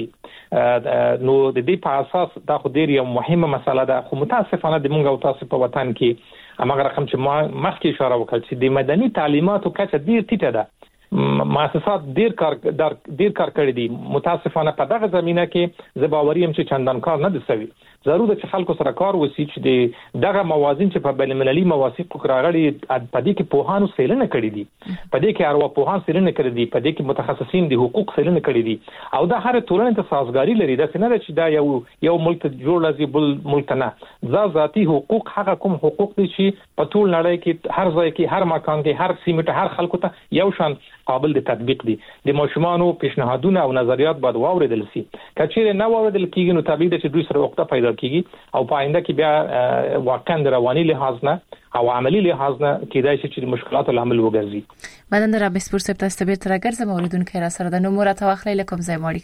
Speaker 2: نو د دې په اساس دا خو ډیر یو مهمه مسله ده. خو متاسفانه د مونږ او تاسو په وطن کې اماغه رقم چې ما مخکې اشاره وکړه چې د مدني تعلیماتو کچه ډیر ټیټه ده. مؤسسات ډیر کار ډیر کار کړی دي. متاسفانه په دغه زمينه کې زباوریم چې چندان کار نه دي شوی. ضروري چې خلکو سره کار وسی چې د دغه موازین چې په بین المللي مواثیق راغلي په دې کې پوهانو سیلنه کړې دي، په دې کې اروا پوهان سیلنه کړې دي، په دې کې متخصصین د حقوق سیلنه کړې دي او دا هر ټولنه ته سازګاری لري. دا څنګه چې دا یو یو ملک جوړ لږی بل ملک نه. ذاتي حقوق هغه کوم حقوق دي چې په ټول نړۍ کې هر ځای کې، هر مکان کې، هر سیمه ته، هر خلکو ته یو شان قابل د تطبیق دي. د ماشومانو پیشنهادونه او نظریات باید واوریدل شي. کچېره نه واوریدل کیږي نو طبيعي ده چې دوی سره وخت پیدا کیږي او په آینده کې بیا واقعا د رواني لحاظ نه او عملی لحاظ نه کېدای شي چې مشکلات العمل وګرځي.
Speaker 6: بعدن را بسپور سپ تاسو به تر راګرځم اوریدونکو را سره د نمبر تواخلې لکم ځای ماړی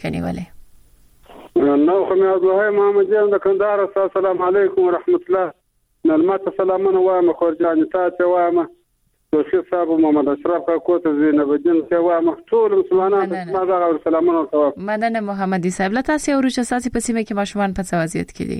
Speaker 6: کنيواله.
Speaker 9: نو خو مې عبدالله محمد جان د کندهار. السلام علیکم ورحمت الله. نلمت سلامونه وایم خورجان تاسو وایم توفیق صاحب محمد اشرف کوته زینب الدین سوام ټول مسلمانانو ته دا سلامونه کوم.
Speaker 6: مننه محمدي صاحب. لا تاسو ورچ اساسي په سیمه کې ماشومان په وضعیت کې دي.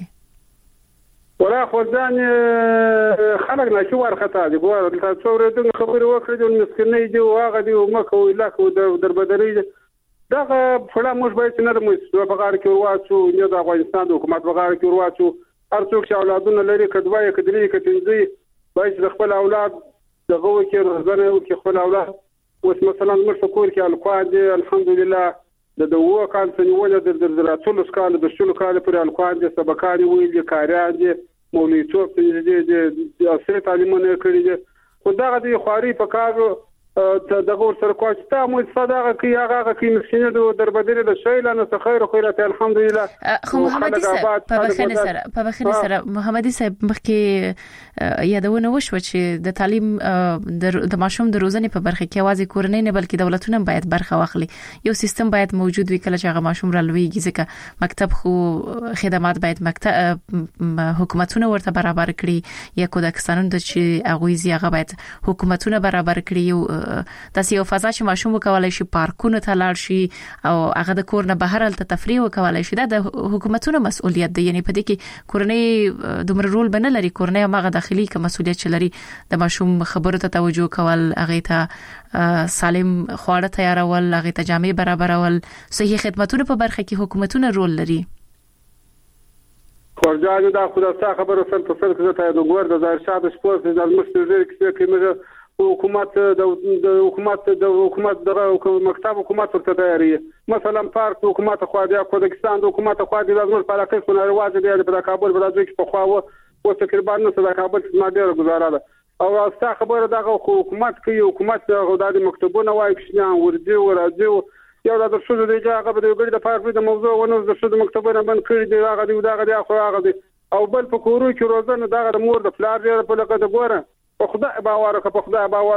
Speaker 9: ولا خدان خلق نه شو ورخته دي ګور تاسو ورته خبري وکړې د مسکینې دی واغه دی مکه ویلا کو در بدري دا فلا مش باید نه مو په غار کې ورواچو نه د افغانستان حکومت په غار کې ورواچو هر څوک چې اولادونه لري کډوای کډري کټنځي باید خپل اولاد دغه کې روزنه او کې خپل اولاد اوس مثلا موږ فکر کې الکوان دي الحمدلله د دوه کال څنګه د درځراتلو سکاله د شلو کال پر الکوان دي سبکاري ویل کاریان دي مولویتوب دي د اصل تعلیمونه کړی دي خو دغه د خواري په کارو ته دغه سره کوچتا مو صدقه کوي هغه کوي مسکینه د دربدره د شیله نو خیر خیرات الحمدلله.
Speaker 6: خو محمد صاحب په بخنه سره په بخنه سره محمد صاحب مخکې یادونه وشو چې د تعلیم د ماشوم د روزنې په برخه کې اوازې کورنۍ نه بلکې دولتونه باید برخه واخلي. یو سیستم باید موجود وي کله چې هغه ماشوم را لویږي ځکه مکتب خو خدمات باید مکتب حکومتونه ورته برابر کړي یا کودکستانونه د چې هغه زی هغه باید حکومتونه برابر کړي. تاسو یو فضا چې ماشوم وکولای شي پارکونو ته لاړ شي او هغه د کور نه بهر ته تفریح وکولای شي دا د حکومتونو مسؤلیت دی. یعنی په دې کې کورنۍ دومره رول بنه لري. کورنۍ هغه داخلي کوم مسؤلیت چې لري د ماشوم خبرو ته توجه کول، هغه ته سالم خواړه تیارول، هغه ته جامې برابرول، صحي خدماتونه په برخه کې حکومتونه رول لري.
Speaker 9: ورجاجو دا خدای خبره سره تفصیل کړه ته د ګور د ظاهر شاه د سپورت د مستوزر کې کې حکومت د حکومت د حکومت د مکتب حکومت ورته تیاری مثلا پارک حکومت خو د کودکستان د حکومت خو د لازم په علاقه کې نه رواج دی په کابل په راځي په خو او تقریبا نو د کابل ما ډیر گزاره ده او تاسو خبره دغه حکومت کې حکومت د مکتبونه وایي چې ورځي ورځي یو د شوزو دی هغه د ګړي د پارک د موضوع ونه د شوزو مکتبونه بند کړی دی هغه دی دغه خو هغه دی او بل په کورو کې روزنه دغه د مور د فلار دی په لکه د ګوره په خدای باور په خدای باور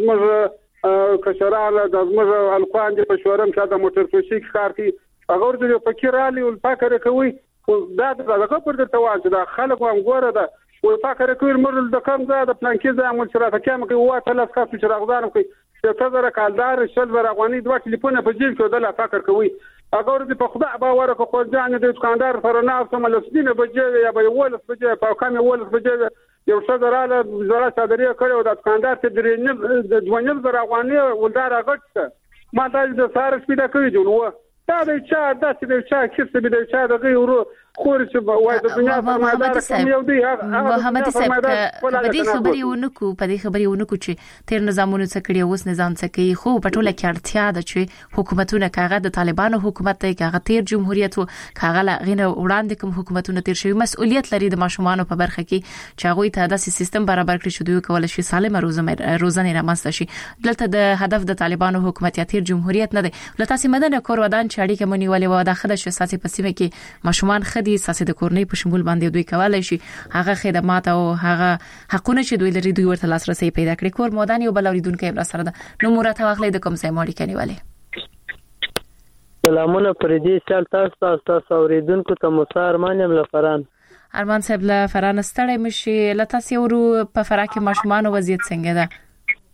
Speaker 9: زموږ کشراله د زموږ القان دي په شورم چې د موټر فشیک کار کوي هغه ورته فکرالي او فکر کوي دا دغه پر د تواز د خلک وام ګوره ده او فکر کوي مرل د کم زاد پلان کې زمو شراکت کوي او ثلاث کاس چې راغدان کوي چې تاسو کالدار شل ورغونی دوه ټلیفون په جیب کې دل فکر کوي هغه ورته په خدای باور کو خو ځان د دکاندار سره نه سم لسدینه بجې یا به ولس بجې په کم ولس بجې یو څه دراله وزارت صدرې کړو د دکاندار ته درې د ځوانل زراغواني ولدار غټ ما د ساره سپیډه کوي جوړو دا د چا داسې د چا کیسه به د چا د غیرو خور چې وای د دنیا په مدار کوم یو دی هغه
Speaker 6: محمد صاحب په دې خبرې ونکو په دې خبرې ونکو چې تیر نظامونو څخه کړي اوس نظام څخه کوي خو په ټوله کې اړتیا ده چې حکومتونه کاغه د طالبانو حکومت ته کاغه تیر جمهوریت او کاغه غینه وړاندې کوم حکومتونه تیر شوی مسؤلیت لري د ماشومان په برخه کې چې هغه ته داسې سیستم برابر کړي شو دوی کول شي سالم روزنه روزنه رامنځته شي. دلته د هدف د طالبانو حکومت یا تیر جمهوریت نه دی. لته سیمه د کور ودان چې اړیکه مونږ ولې و د خدای شاساسي پسیمه کې ماشومان خدي ساسي د کورنۍ په شمول باندې دوی کولای شي هغه خدمات او هغه حقونه چې دوی لري دوی ورته لاسرسي پیدا کړي. کور مودان یو بل اوریدونکو بل سره ده نو مراد واخلې د کوم ځای ماړي کنيواله.
Speaker 10: سلامونه پر دې چل تاسو تاسو اوریدونکو ته مسار مانم لفران
Speaker 6: ارمان صاحب لفران ستړی مشي لته سیورو په فراکه ماشومان وضعیت څنګه ده؟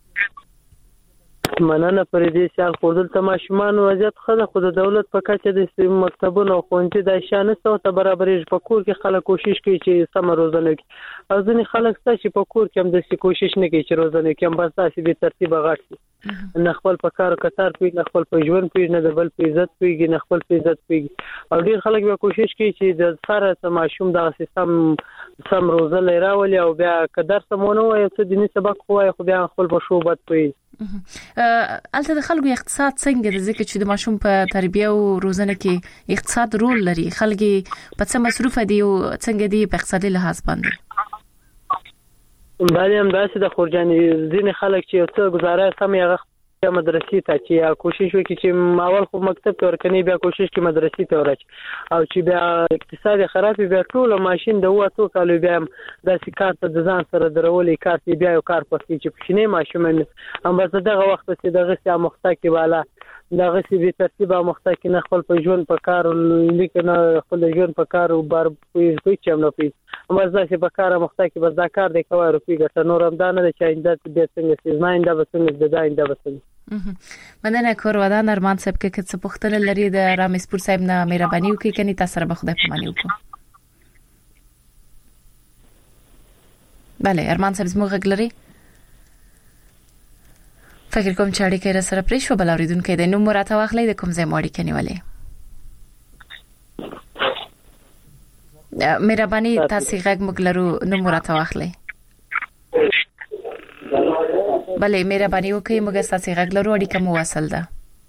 Speaker 10: مننه پر دې چې خپل ته ماشومان وضعیت خله خو د دولت په کچه د مکتبونو او ښوونځي د شان څخه ته برابرې په کور کې خلک کوشش کوي چې سم روزنه کوي او ځینې خلک ستاسو چې په کور کې هم د کوشش نه کوي چې روزنه کوي هم بس تاسو به ترتیب غاټي نه خپل په کار کتار کوي نه خپل په ژوند کوي نه د بل په عزت کوي نه خپل په عزت کوي او ډیر خلک به کوشش کوي چې د سره ماشوم د سیستم سم روزنه راولي او بیا کدر سمونه وي څه دیني سبق وای خو بیا خپل په شوبت کوي.
Speaker 6: البته د خلکو اقتصاد څنګه د ځکه چې د ماشوم په تربیه او روزنه کې اقتصاد رول لري خلک په څه مصروف دي او څنګه دي په اقتصادي لحاظ باندې؟
Speaker 10: باندې هم داسې د خورجاني ځینې خلک چې څه گزاره سم یې یا مدرسې ته چې یا کوشش وکړي چې اول خو مکتب ته ورکني بیا کوشش کوي مدرسې ته ورچ او چې بیا اقتصاد خراب بیا ټول ماشين د وته کالو بیا د سکار ته د ځان سره درولې کار چې بیا یو کار پکې چې پښینه ماشومان هم بس دغه وخت چې دغه سیا مخته کې والا دغه سی به ترتیبه مخته کې نه خپل په ژوند په کار لیکنه خپل ژوند په کار او بار کوي چې هم نه پی هم ځکه په کار مخته کې بس دا کار دی کوي روپی ګټه نور هم دا نه چې آینده دې څنګه سیزماینده به څنګه د آینده به څنګه
Speaker 6: مننه کور ودان ارمان صاحب کې څه پوښتنه لري د رامیسپور صاحب نه مهرباني وکړئ کني تاسو سره به خدای په مانی وکړو. بله ارمان صاحب زموږ غلري فکر کوم چې اړیکه را سره پرې شو بل اوریدونکو د نوم راته واخلې د کوم ځای ماړي کنيواله مهرباني تاسو غږ مګلرو نوم راته واخلې. بله مهرباني وکړئ موږ تاسو غږ لرو اړیکه مو وصل ده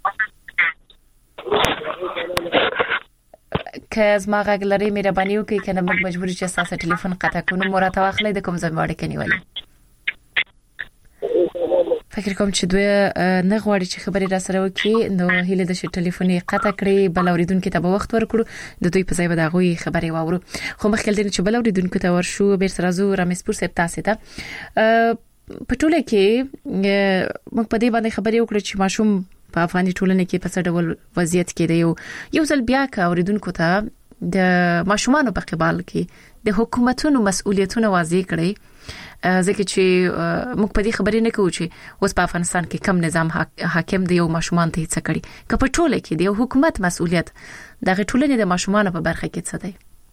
Speaker 6: که زما غږ لري مهرباني وکړئ کنه موږ مجبور چې تاسو ټلیفون قطع کړو مو راته واخلې د کوم ځای ماړي کنيواله. فکر کوم چې دوی نه غواړي چې خبرې را سره وکړي نو هله د شي ټلیفوني قطع کړي بل اوریدونکو ته به وخت ورکړو د دوی په ځای به دا غوي خبرې واورو خو مخکې دې چې بل اوریدونکو ته ورشو بیر سره زو رامسپور سپ تاسو ته په ټوله کې موږ په دې باندې خبرې وکړو چې ماشوم په افغاني ټولنه کې په څه ډول وضعیت کې دی یو ځل بیا کا اوریدونکو ته د ماشومانو په قبال کې د حکومتونو مسؤلیتونه واضح کړي ځکه چې موږ په دې خبرې نه کوو چې اوس په افغانستان کې کم نظام حاکم دی او ماشومان ته هیڅ کړي که په ټوله کې دی حکومت مسؤلیت د ټولنې د ماشومانو په برخه کې څه دی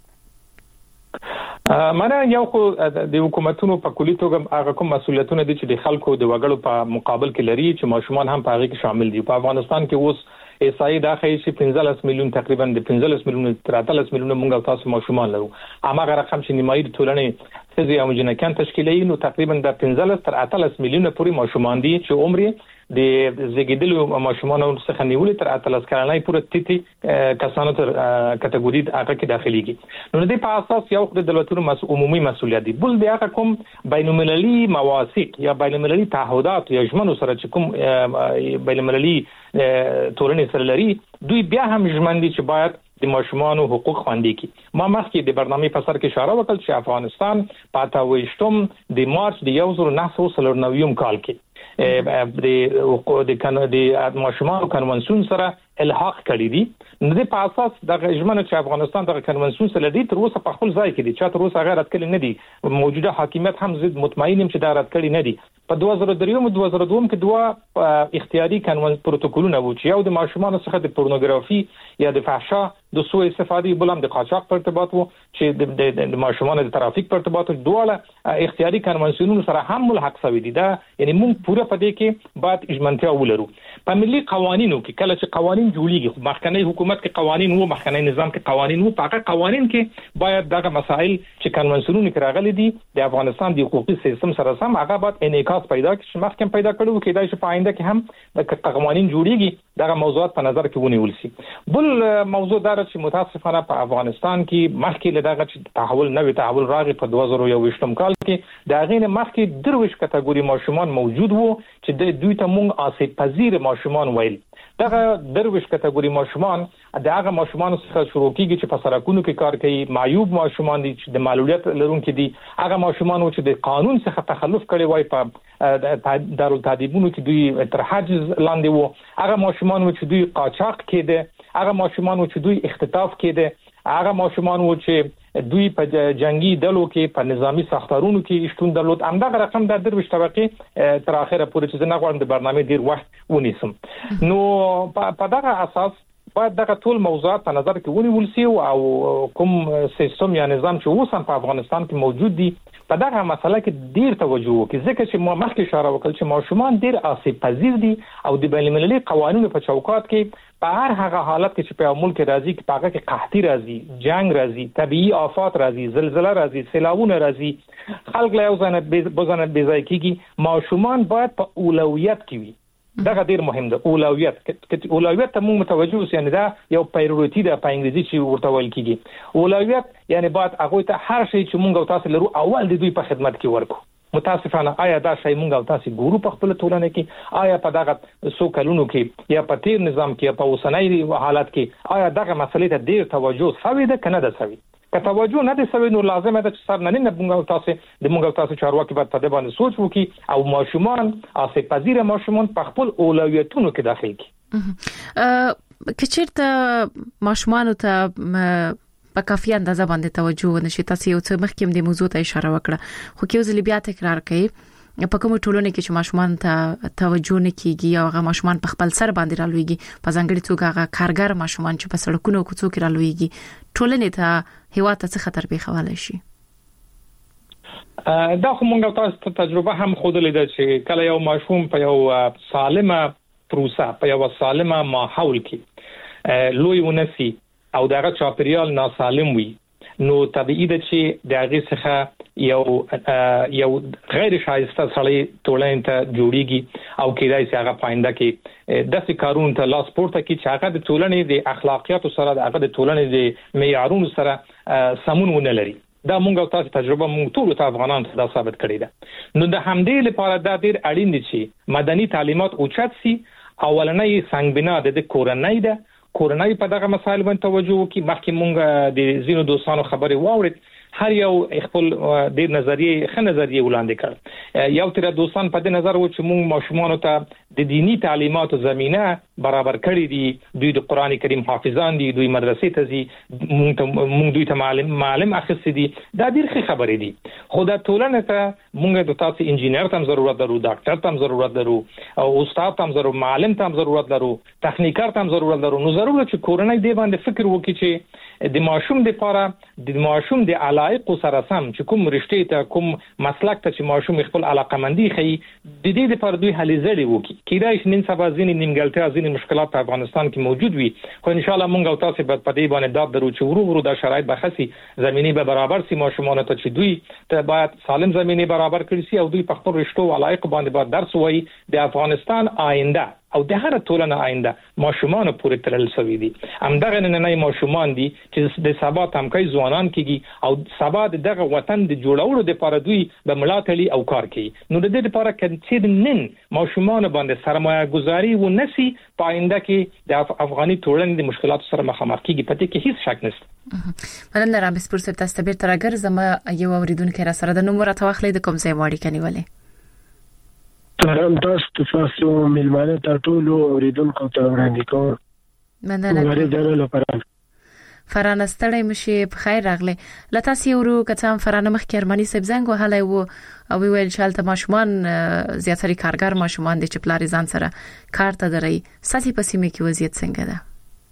Speaker 2: مانا یو خو د حکومتونو په کلی توګه هغه کوم مسؤلیتونه دي چې د خلکو د وګړو په مقابل کې لري چې ماشومان هم په هغه کې شامل دي په افغانستان کې اوس ایسای دا خی چې پنځلس میلیون تقریبا د پنځلس میلیون تر اتلس میلیون موږ تاسو ماشومان لرو هغه رقم چې نیمایي ټولنې فزي او جنکان تشکیلي نو تقریبا د پنځلس تر اتلس میلیون پورې ماشومان دي چې عمر د زیږیدلو ماشومانو څخه نیولې تر اتلس کلنۍ پورې تیتي کسانو تر کټګوري هغه کې داخليږي نو د په اساس یو د دولتونو عمومي مسؤلیت دي بل بیا کوم بینالمللي مواثیق یا بینالمللي تعهدات یا ژمنو سره چې کوم بینالمللي تورنې سره لري دوی بیا هم ژمن دي چې باید د ماشومانو حقوق خوندي کی ما مخکې د برنامه په سر کې اشاره وکړه چې افغانستان په تاويشتم د مارچ د یو زر نه سوه نوي کال کې د حقوق د کنه د ماشومانو کنونسیون سره الحاق کړی دي نو د په اساس د ژمنه چې افغانستان د کنونسیون سره لري تر اوسه په خپل ځای کې دي چې تر اوسه غیر رد کړي نه دي موجوده حاکمیت هم زید مطمئنم چې دا رد کړي نه دي په دوه زره درې او دوه زره دوه کې دوه اختیاري کنون پروتوکولونه وو چې یو د ماشومانو څخه د پورنوګرافي یا د فحشا د سوء استفادې بلم د قاچاق په ارتباط وو چې د ماشومانو د ترافیک په ارتباط دواړه اختیاري کنونسیونونو سره هم ملحق شوي دي دا یعنی موږ پوره په دې کې بعد اجمنتیا ولرو په ملي قوانینو کې کله چې قوانین جوړیږي مخکنی حکومت کې قوانین وو مخکنی نظام کې قوانین وو په قوانین کې باید دغه مسائل چې کنونسیونونو کې راغلي دي د افغانستان د حقوقي سیستم سره سم هغه باید انعکاس پیدا کړي چې مخکې پیدا کړو کې دای چې په آینده کې هم د قوانین جوړیږي دغه موضوعات په نظر کې ونیول شي بل موضوع دا چې متاسفانه په افغانستان کې مخکې له دغه چې تحول نوې تحول راغی په دوه زره یوویشتم کال کې دا غینه مخکې درویش کټګوري ماشومان موجود وو چې د دوی ته مونږ آسیب پذیر ماشومان ویل دغه درویش کټګوري ماشومان دغه ماشومان څخه شروع کیږي چې په سرکونو کې کار کوي معیوب ماشومان دي چې د معلولیت لرونکو دي هغه ماشومان چې د قانون څخه تخلف کړي وای په دارالتعذیبونو کې دوی تر حاجز لاندې وو هغه ماشومان چې دوی قاچاق کېده هغه ماشومان چې دوی اختطاف کېده هغه ماشومان چې دوی په جنگي دلو کې په نظامی ساختارونو کې شتون درلود همدغه رقم د درویش طبقه تر اخره پورې چې نه غواړم د برنامه ډیر وخت ونیسم نو په دغه اساس باید دغه ټول موضوعات په نظر کې ونیول شي او کوم سیستم یا نظام چې اوس هم په افغانستان کې موجود دي په دغه مسله کې ډیر توجه وکړي ځکه چې ما مخکې اشاره وکړه چې ماشومان ډیر آسیب پذیر دي او د بین المللي قوانینو په چوکاټ کې په هر هغه حالت کې چې په ملک راځي کې په هغه کې قحطي راځي جنگ راځي طبيعي آفات راځي زلزلہ راځي سیلابونه راځي خلک له یو ځای نه بزنه بيځای کیږي ماشومان باید په اولویت کې وي دا ډیر مهم ده اولویت کې اولویت ته موږ متوجه اوسو یعنی دا یو پرایورټی ده په انګریزي چې ورته ویل کیږي اولویت یعنی باید هغه ته هر شی چې موږ تاسو لرو اول د دوی په خدمت کې ورکو متاسفانه آیا دا شی موږ تاسو ګورو په خپل ټولنه کې آیا په دغه سو کلونو کې یا په تیر نظام کې په اوسنۍ حالت کې آیا دغه مسلې ته ډیر توجه شوی ده کنه ده شوی که توجه نه دي شوی نو لازمه ده چې سر نه نه موږ تاسو د موږ تاسو چارواکي باید په دې باندې سوچ وکړي او ماشومان آسیب پذیر ماشومان په خپل اولویتونو کې داخل کړي
Speaker 6: کچېرته ماشومان ته په کافي اندازه باندې توجه ونشي تاسو یو څه مخکې د موضوع ته اشاره وکړه خو کې ځل بیا تکرار کړي په کوم ټولنه کې چې ماشومان ته توجه نه کیږي او هغه ماشومان په خپل سر باندې رالويږي په ځانګړي توګه هغه کارګر ماشومان چې په سړکونو کوڅو کې رالويږي ټولنه ته هوا ته څه خطر به حواله شي
Speaker 2: دا خو موږ تاسو تجربه هم خود لیدل چې کله یو ماشوم په یو سالمه پروسه په یو سالمه ماحول کې لوی ونسي او دغه چاپریال ناسالم وي نو طبيعي ده چې دغه څخه یو یو غیر شایسته سړی ټولنې ته جوړیږي او کېدای شي هغه پاینده کې د څه کارون ته لاس پورته کې چې هغه د ټولنې د اخلاقیاتو سره هغه د ټولنې د معیارونو سره سمون ونه لري دا مونږ او تاسو تجربه مونږ ټول ته افغانان ته دا ثابت کړی ده. نو د همدې لپاره دا ډیر اړین دي چې مدني تعلیمات اوچت سي. اولنۍ څنګه د کورنۍ ده کورنۍ په دغه مسایل باندې توجه وکړي. مخکې مونږ د زینو دوستانو خبرې واورید، هر یو خپل د نظریه خ نظریه وړاندې کړ. یو تر دوستان په دې نظر و چې مونږ ماشومان ته د دینی تعلیماتو زمينه برابر کړی دي، دوی د قران کریم حافظان دي، دوی مدرسې ته ځي، مونږ ته مونږ دوی ته معلم معلم اخیستي دي. دا ډیر ښه خبرې دي. خو دا ټولنه ته مونږ د تاسو انجینر ته ضرورت لرو، ډاکټر ته ضرورت لرو، او استاد ته ضرورت، معلم ته ضرورت لرو، تخنیکار ته ضرورت لرو. نو ضرورت چې کورنۍ دی باندې فکر وکړي چې د ماشوم لپاره د ماشوم د علایق سره سم چې کوم رشتې ته کوم مسلک ته چې ماشوم خپل علاقمندي خي د دې لپاره دوی هلي ځړي وکړي. کیدای شي نن سبا ځینې نیمګړتیا ځینې مشکلات په افغانستان کې موجود وي، خو ان شاء الله مونږ او تاسو به په دې باندې داد درو چې ورو ورو د شرایط بخسي زميني به برابر سي، ماشومان ته چې دوی ته باید سالم زميني برابر کړي سي او دوی په خپل رشتو علایق باندې باید درس وایي. د افغانستان آینده او د هر ټولنه آینده ماشومان پورې تړل شوی دي. همدغه نننۍ ماشومان دي چې د سبا تمکای ځوانان کیږي او سبا دغه وطن د جوړولو لپاره دوی به ملاتړي او کار کوي. نو د دې لپاره چې نن ماشومان باندې سرمایه گذاري و نسی په آینده کې د افغاني ټولنې د مشکلاتو سره مخامخ کیږي، پته کې هیڅ شک نشته.
Speaker 6: مننه رامس پور سپ تاسو به تر اگر زما یو اوریدونکو را سره د نومور تواخلې د کوم ځای واړی کنيولې.
Speaker 11: ترام تاسو تاسو ملمانه ته ټول اوریدونکو ته وړاندې کوم.
Speaker 6: مننه.
Speaker 11: ورته لپاره
Speaker 6: فرانه ستړی مشي په خیر راغله. لته سیورو کتام فرانه مخ کرمانی سبزنګ وهله وو او ویل شالته ماشومان زیاتره کارګر ماشومان د چپلاري ځان سره کار ته دري. ساسي پسیمه کې وضعیت څنګه ده؟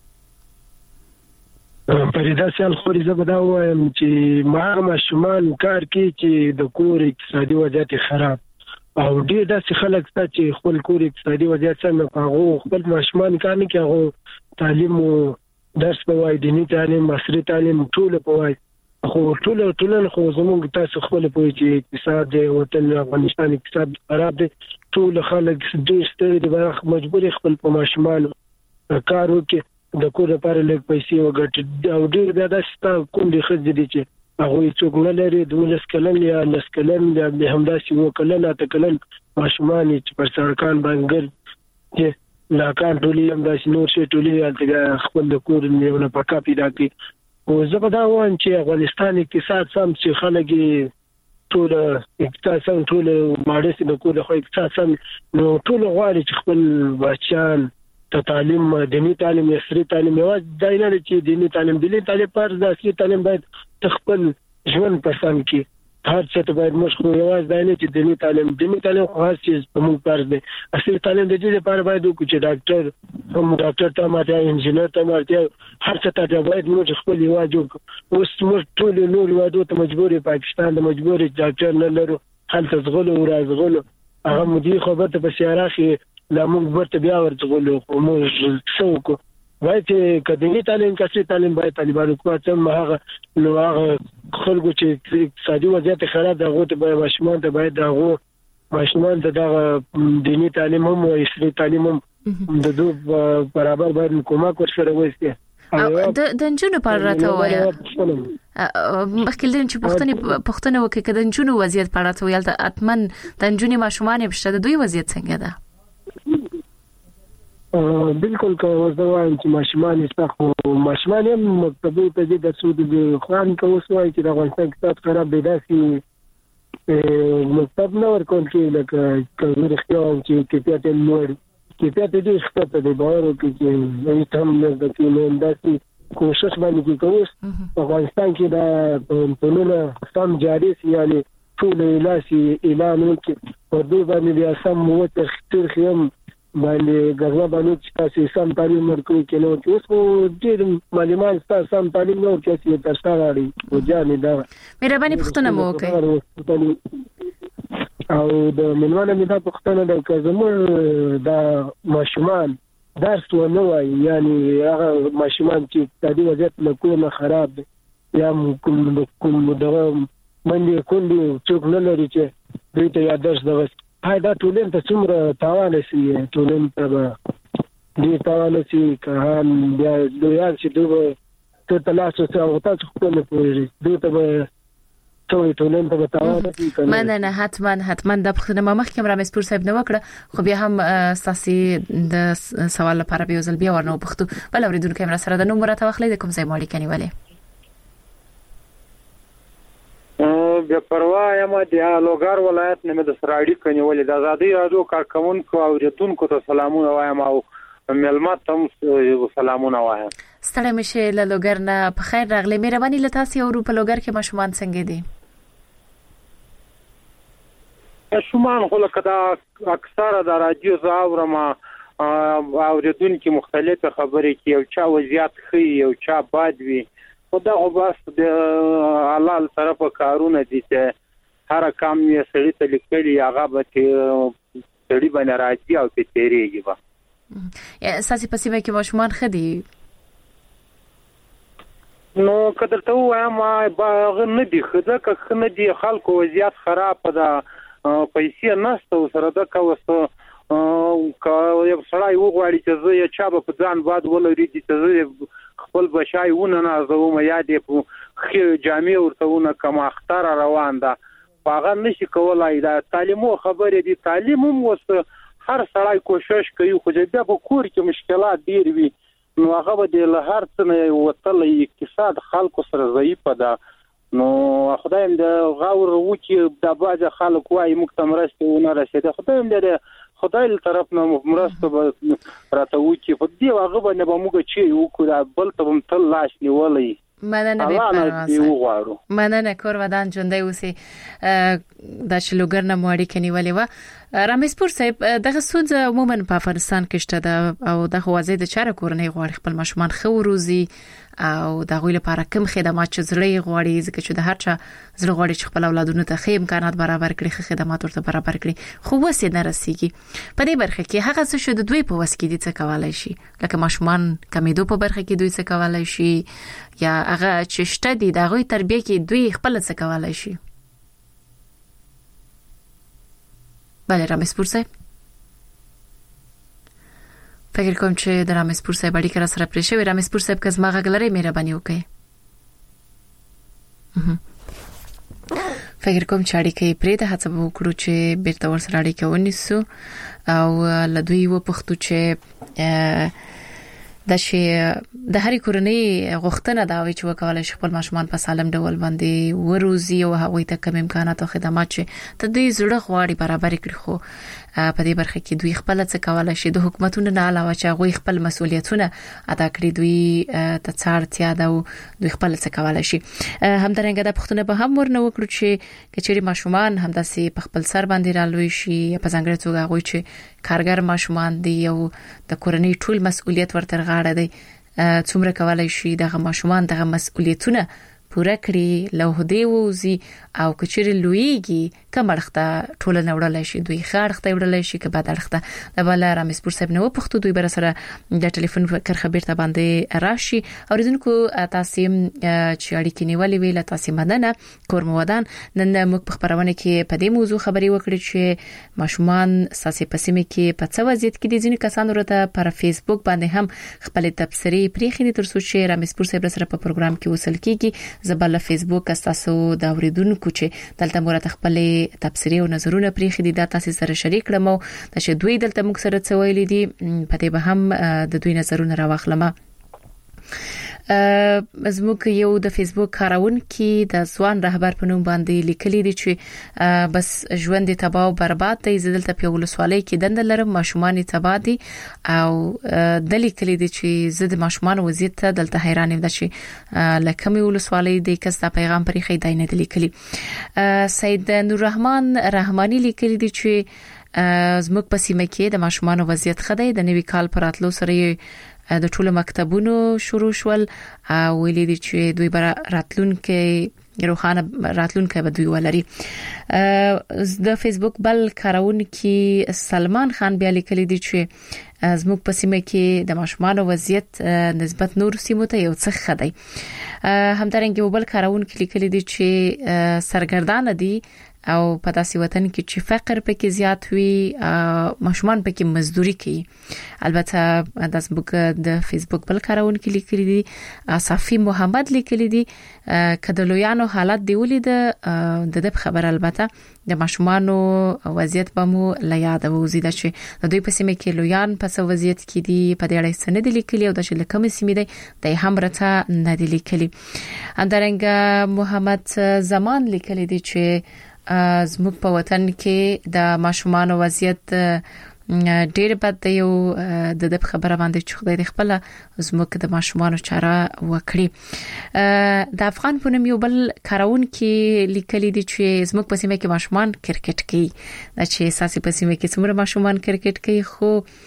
Speaker 11: پریدا سال خوري زبدا وایم چې ما ماشومان کار کوي چې د کور اقتصادي وضعیت خراب او ډېر داسې خلک شته چې خپل کور اقتصادي وضعیت څنګه هغه خپل ماشومان کار نه کوي، هغه تعلیم او درس په وای دیني تعلیم عصري تعلیم ټول په وای. خو ټول ټول خو زموږ تاسو خپل په چې اقتصاد دی وطن افغانستان اقتصاد خراب دی، ټول خلک ډېر ستړي دي، برخه مجبور خپل په ماشومان کار وکړي د کور لپاره لږ پیسې وګټي. او ډېر بیا داسې کوم دي خځې دي چې هغه څوک نه لري، دولس کلن یا لس کلن یا همداسې وو کلن اته کلن ماشومان چې پر سرکان باندې چې لاکان ټولي همداسې نور شي ټولي خپل د کور نیونه پکا پیدا کوي. او زه به دا وایم چې افغانستان اقتصاد سم چې خلک ټول اقتصاد سم ټول ماډس د کور خو اقتصاد سم نو ټول غواړي چې خپل بچیان ته تعلیم دینی تعلیم عصري تعلیم یو ځای نه چې دینی تعلیم دینی تعلیم پر د عصري تعلیم باید خپل ژوند پسند کی هر څه ته باید موږ خو یو ځای نه چې دینی تعلیم دینی تعلیم خاص چیز په موږ پر دی. عصري تعلیم د دې لپاره باید وکړو چې ډاکټر هم ډاکټر ته ماته انجینر ته ماته هر څه ته باید موږ خپل یو جوړ اوس موږ ټول نور وادو ته مجبور پاکستان د مجبور ډاکټر نه لرو، هلته زغلو او راځغلو هغه مدیر خبرته په سیاراخي لا موږ ورته بیا ورته خو موږ څوک وایي چې کدی تعلیم کسي تعلیم باید طالبانو حکومت هم هغه نو هغه خلکو چې اقتصادي وضعیت خراب ده هغه ته باید ماشومان ته باید هغه ماشومان ته دغه دینی تعلیم هم او عصري تعلیم هم د دوه برابر باید کومک ورسره وایي.
Speaker 6: او د نجونو پر راته وایا مخکې چې پښتني پښتنه وکړي کده نجونو وضعیت پر راته ویل ته اتمن د نجونو ماشومان بشته د دوی وضعیت څنګه ده؟
Speaker 11: بالکل که زه وایم چې ماشومان یې ماشومان هم مکتبو ته ځي د سود د خوان که اوس وایي چې د افغانستان اقتصاد خراب دی داسې مکتب نه ورکول کېږي لکه که رښتیا وایم چې کیفیت یې لوړ کیفیت یې ډېر ښکته دی باور وکړي چې هېڅ هم نه زده کوي. نو همداسې کوشش باندې کوي که اوس په افغانستان کې دا پوهنتونونه سم جاري سي یعنې ټول لاسي اعلان وکړي پر دوی باندې بیا سم وترخي هم باندې ګرځا باندې چې تاسو سم تعلیم ورکوي کله چې اوس خو ډېر معلومان تاسو سم تعلیم نه ورکوي چې تاسو غواړئ او ځانې دا
Speaker 6: مهرباني پښتنه مو وکړئ.
Speaker 11: او د منوانه مې دا پښتنه ده که زموږ د ماشومان درس و نه وایي یعنی هغه ماشومان چې اقتصادي وضعیت له کور نه خراب دی یا کوم کوم دغه منډې کونډې څوک نه لري چې دوی ته یا درس دغه هاي دا ټولن ته څومره تاوان شي ټولن ته دې تاوان شي که بیا دوی چې دوی ته تاسو ته او تاسو خپل پوهیږئ دوی ته څو ټولن ته بتاوه دي
Speaker 6: مننه حتما حتما د پښتنه مخ کې رامز پور صاحب نو وکړه خو بیا هم ساسي د سوال لپاره به ځل بیا ورنو پښتو بل اوریدونکو هم سره د نوم راته واخلې د کوم ځای ماړي کني ولې
Speaker 12: بیا پروا یم د لوګار ولایت نه د سراړي کني ولې د آزادۍ رادیو کارکونکو او ریتونکو ته سلامونه وایم او ملمت هم سلامونه وایم
Speaker 6: ستړی مشه له لوګر نه په خیر راغلی مهرباني لته سی او په لوګر کې ماشومان څنګه دي
Speaker 12: ماشومان خو لکه دا اکثره د رادیو زاورما او ریتونکو مختلفه خبرې کې یو چا وضعیت خي یو چا باد وي خدا او بس د حلال طرفه کارونه دي چې هر کام یې سړی ته لیکلي هغه به سړی باندې راځي او په تیریږي به
Speaker 6: اساسي پسیمه کې ماشومان خدي
Speaker 12: نو کله ته وایم باغ نه دي خدا که نه دي خلکو وضعیت خراب ده پیسې نشته سره د کوسته کا یو سړی وغواړي چې زه یې چا په ځان باد ولري چې خپل بشای ونه نازوم یادې په خیر جامع ورتهونه کما اختر روان ده هغه نشي کولای دا تعلیمو خبرې دي تعلیم هم وس هر سړی کوشش کوي خو بیا په کور کې مشکلات ډیر وي نو هغه به د هر څه نه وتل اقتصاد خلکو سره ضعیف ده نو خدایم د غاور وکی د باج خلک وای مکتمرسته ونه رسیده خدایم د خدای له طرف نه مرسته راته وکی په دی هغه باندې به موږ چی وکړو بل ته هم تل لاش نیولې
Speaker 6: مننه
Speaker 12: به
Speaker 6: مننه کور ودان ژوندۍ اوسې د شلوګر نه موړی کني ولې و رامز پور صاحب دغه سود عموما په افغانستان کې شته ده او د خوازې د چاره کورنۍ غواړي خپل ماشومان خو روزي او د غوی لپاره کوم خدمات چې زړې غواړي ځکه چې د هر چا زړه غواړي چې خپل اولادونو ته ښه امکانات برابر کړي خدمات ورته برابر کړي خو وسې نه رسیږي په دې برخه کې هغه څه شو د دوی په وس کې دي څه کولای شي لکه ماشومان کمیدو په برخه کې دوی څه کولای شي یا هغه چې شته دي د غوی تربیه کې دوی خپل څه کولای شي بله رامز پور صاحب فکر کوم چې د رامز پور صاحب اړیکه را سره پرې شوې رامز پور صاحب کزما غلره مهرباني وکړئ فکر کوم چې اړیکه پرې د هڅه وکړو چې بیرته ور سره اړیکه ونیسو او لدوی و پختو چې د شي د هرې کورنۍ غوښتنه دا وي چې وکولای شي خپل ماشومان په سالم ډول باندې وروزي او هغه ته کوم امکانات او خدمات چې ته دوی زړه غواړي برابر کړي خو په دې برخه کې دوی خپل څه کولای شي د حکومتونو نه علاوه چې هغه خپل مسؤلیتونه ادا کړي دوی ته څارتیا دا او دوی خپل څه کولای شي همدارنګه د پښتون په هم ورنه وکړو چې کچېری ماشومان همداسې په خپل سر باندې رالوي شي په ځانګړي توګه هغه چې کارګر ماشومان دي او د کورنۍ ټول مسؤلیت ورته غاړه دی څومره کولای شي دغه ماشومان دغه مسؤلیتونه پوره کړي له دې ووزي او کچېری لویږي کمرخته ټول نه وړلای شي دوی خاړخته وړلای شي کبه درخته د بل رامز پور صاحب نو پختو دوی بر سره د ټلیفون کر خبر ته باندې راشي اوریدونکو تاسو چې اړیکې نیولې ویل تاسو مدنه کورمودان نن موږ په خبرونه کې په دې موضوع خبري وکړو چې ماشومان ساسي پسمه کې په څه وضعیت کې دي ځینې کسان ورته پر فیسبوک باندې هم خپل تبصرې پریخي تر څو چې رامز پور صاحب سره په پروګرام کې وصل کیږي زبل فیسبوک تاسو دا اوریدونکو چې دلته مرته خپل تبصرې او نظرونه پریخي دي دا تاسو سره شریک کړم چې دوی دلته موږ سره څه ویلي دي په دې به هم د دوی نظرونه راوخلم زموږ یو د فیسبوک کارون کې د ځوان رهبر په نوم باندې لیکلي دي چې بس ژوند تباہ او برباد دی زدلته په ولسوالۍ کې دند لرم ماشومان تباہ دي او د لیکلي دي چې زه د ماشومان وضعیت ته دلته حیران یم چې لکه مې ولسوالۍ د کس د پیغام پرې خې دای نه لیکلي سید نور رحمان رحماني لیکلي دي چې زموږ په سیمه کې د ماشومان وضعیت خدای د نوي کال پراتلو سره د ټولو مکتبونو شروع شول او ویلي دي چې دوی بر راتلونکو روخانه راتلونکو به دوی ولري د فیسبوک بل کارون کې سلمان خان بیا لیکلي دي چې زموږ په سیمه کې د ماشومان وضعیت نسبت نور سیمو ته یو څه خدای همدارنګه وبل کارون کې لیکلي دي چې سرګردان دي او په داسې وطن کې چې فقر پکې زیات وي ماشومان پکې مزدوري کوي. البته د زموږ د فیسبوک بل کارون کې لیکلي دي صافي محمد لیکلي دي کډلویانو حالت دی ولید د د خبر البته د ماشومانو وضعیت به مو لا یاد وزیده چې د دوی په سیمه کې لویان په وضعیت کې دي په دې اړه سند لیکلي او د شل کم سیمه دی د هم رته نه دی لیکلي. اندرنګ محمد زمان لیکلي دي چې زموږ په وطن کې د ماشومان وضعیت ډېر بد دی او د د خبره باندې چې خدای دې خپل زموږ د ماشومان چاره وکړي. د افغان په نوم یو بل کارون کې لیکلي دي چې زموږ په سیمه کې ماشومان کرکټ کوي چې ساسي په سیمه کې څومره ماشومان کرکټ کوي خو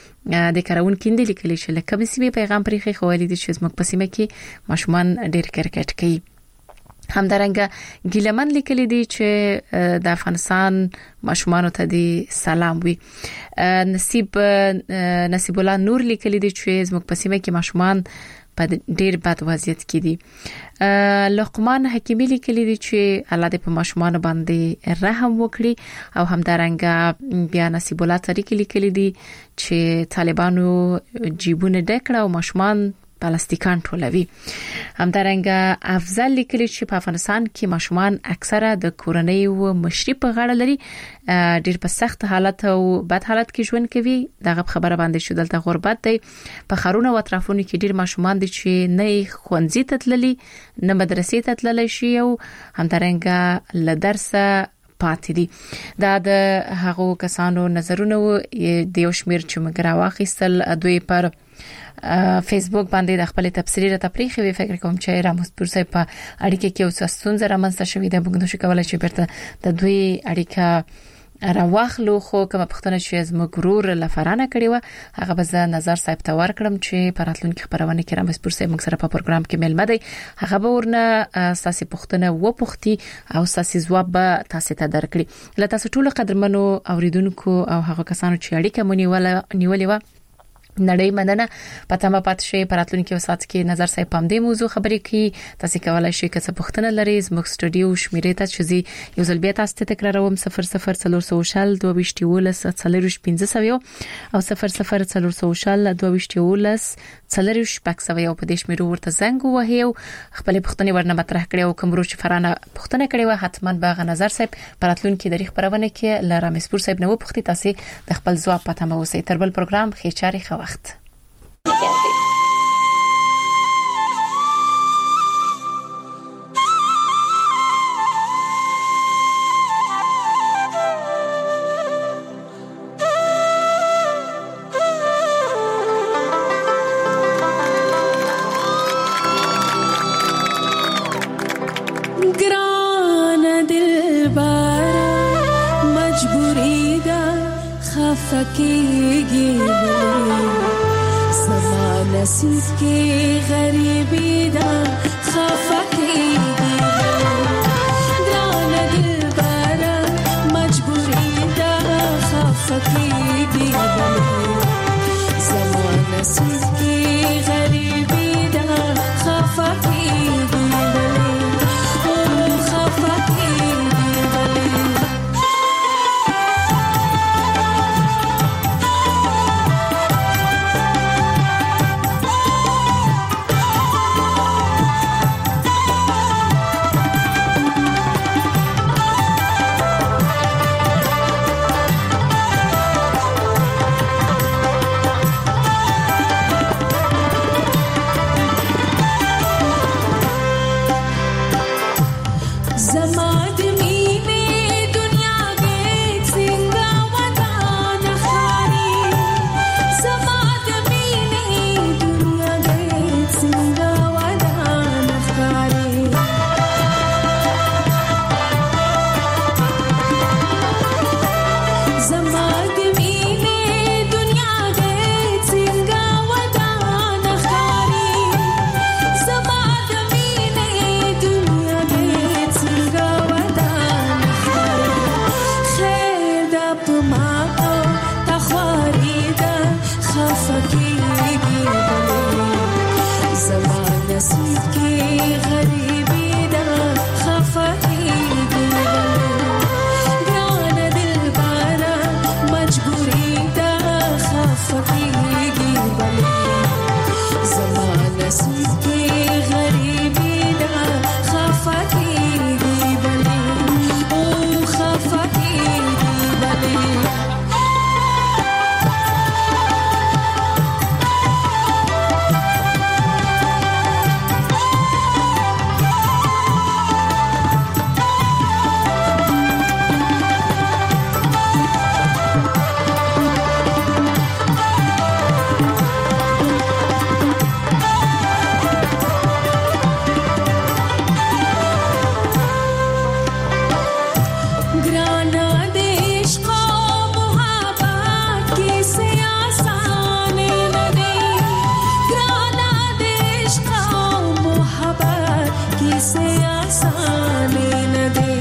Speaker 6: د کارون کې لیکلي چې لکه سیمه پیغام پرې خو ولې دي چې زموږ په سیمه کې ماشومان ډېر کرکټ کوي. همدارنګه ګیلمن لیکلي دي چې د افغانستان ماشومان ته دي سلام وي. نصیب نصیب الله نور لیکلي دي چې زموږ په سیمه کې ماشومان په ډېر بد وضعیت کې دي. لقمان حکیمی لیکلي دي چې الله دې په ماشومان باندې رحم وکړي او همدارنګه بیا نصیب الله طریق لیکلي دي چې طالبانو جیبونه ډکړه او ماشومان پلاستیکان ټولوي. همدارنګه افضل لیکلي چې په افغانستان کې ماشومان اکثره د کورنۍ او مشري په غاړه لري ډېر په سخت حالت او بد حالت کې ژوند کوي. دغه خبره باندې شو دلته غربت دی په خارونه او اطرافونو کې ډېر ماشومان دي چې نه ښوونځي ته تللي نه مدرسې ته تللی شي او همدارنګه له درسه پاتې دي. دا د هغو کسانو نظرونه د یو شمیر چې مګرا واخیستل دوی پر فیسبوک باندې د خپل تفسیری را تفریخ وی فکر کوم چې راموس پرسه په اړیکه کې اوس ستونزه رامنځته شوې ده موږ نشو کولای چې برته د دوی اړیکه راوخلو خو کوم پښتنه چې زموږ ګرور لفرانه کړی و هغه به زه نظر صاحب ته ورکړم چې په راتلونکي خبرونه کې راموس پرسه موږ سره په پروګرام کې ملمه دی هغه به ورنه ساسي پښتنه و پښتي او ساسي ځواب به تاسو ته درکړي. لته تاسو ټول قدرمنو اوریدونکو او هغه کسانو چې اړیکه مونږ نیولې نیولې و نړۍ مننه پته ما پات شي پراتلون کې وسات کې نظر صاحب پام دې موضوع خبرې کی تاسو کولای شئ که څه پوښتنه لرئ زموږ سټوډیو شمیرې ته چې یو ځل بیا تاسو ته تکراروم صفر صفر څلور سوشل دوه وشتیولس څلور پنځه سوي او صفر صفر څلور سوشل دوه وشتیولس څلور شپږ سوي او په دې شمیرو ورته زنګ وهي او خپل پوښتنه ورنه مطرح کړي او کوم روش فرانه پوښتنه کړي و حتما به نظر صاحب پراتلون کې د خبرونه کې لرامسپور صاحب نو پوښتنه تاسو د خپل ځواب پته مو وسی تر بل پروګرام خېچاري خو وخت
Speaker 13: नसीब की गरीबी दा खफा कीगी ग्रान दिल बारा मजबूरी दा खफा कीगी ज़मान नसीब की गरीबी दा खफा कीगी ओ खफा कीगी से आसान न दे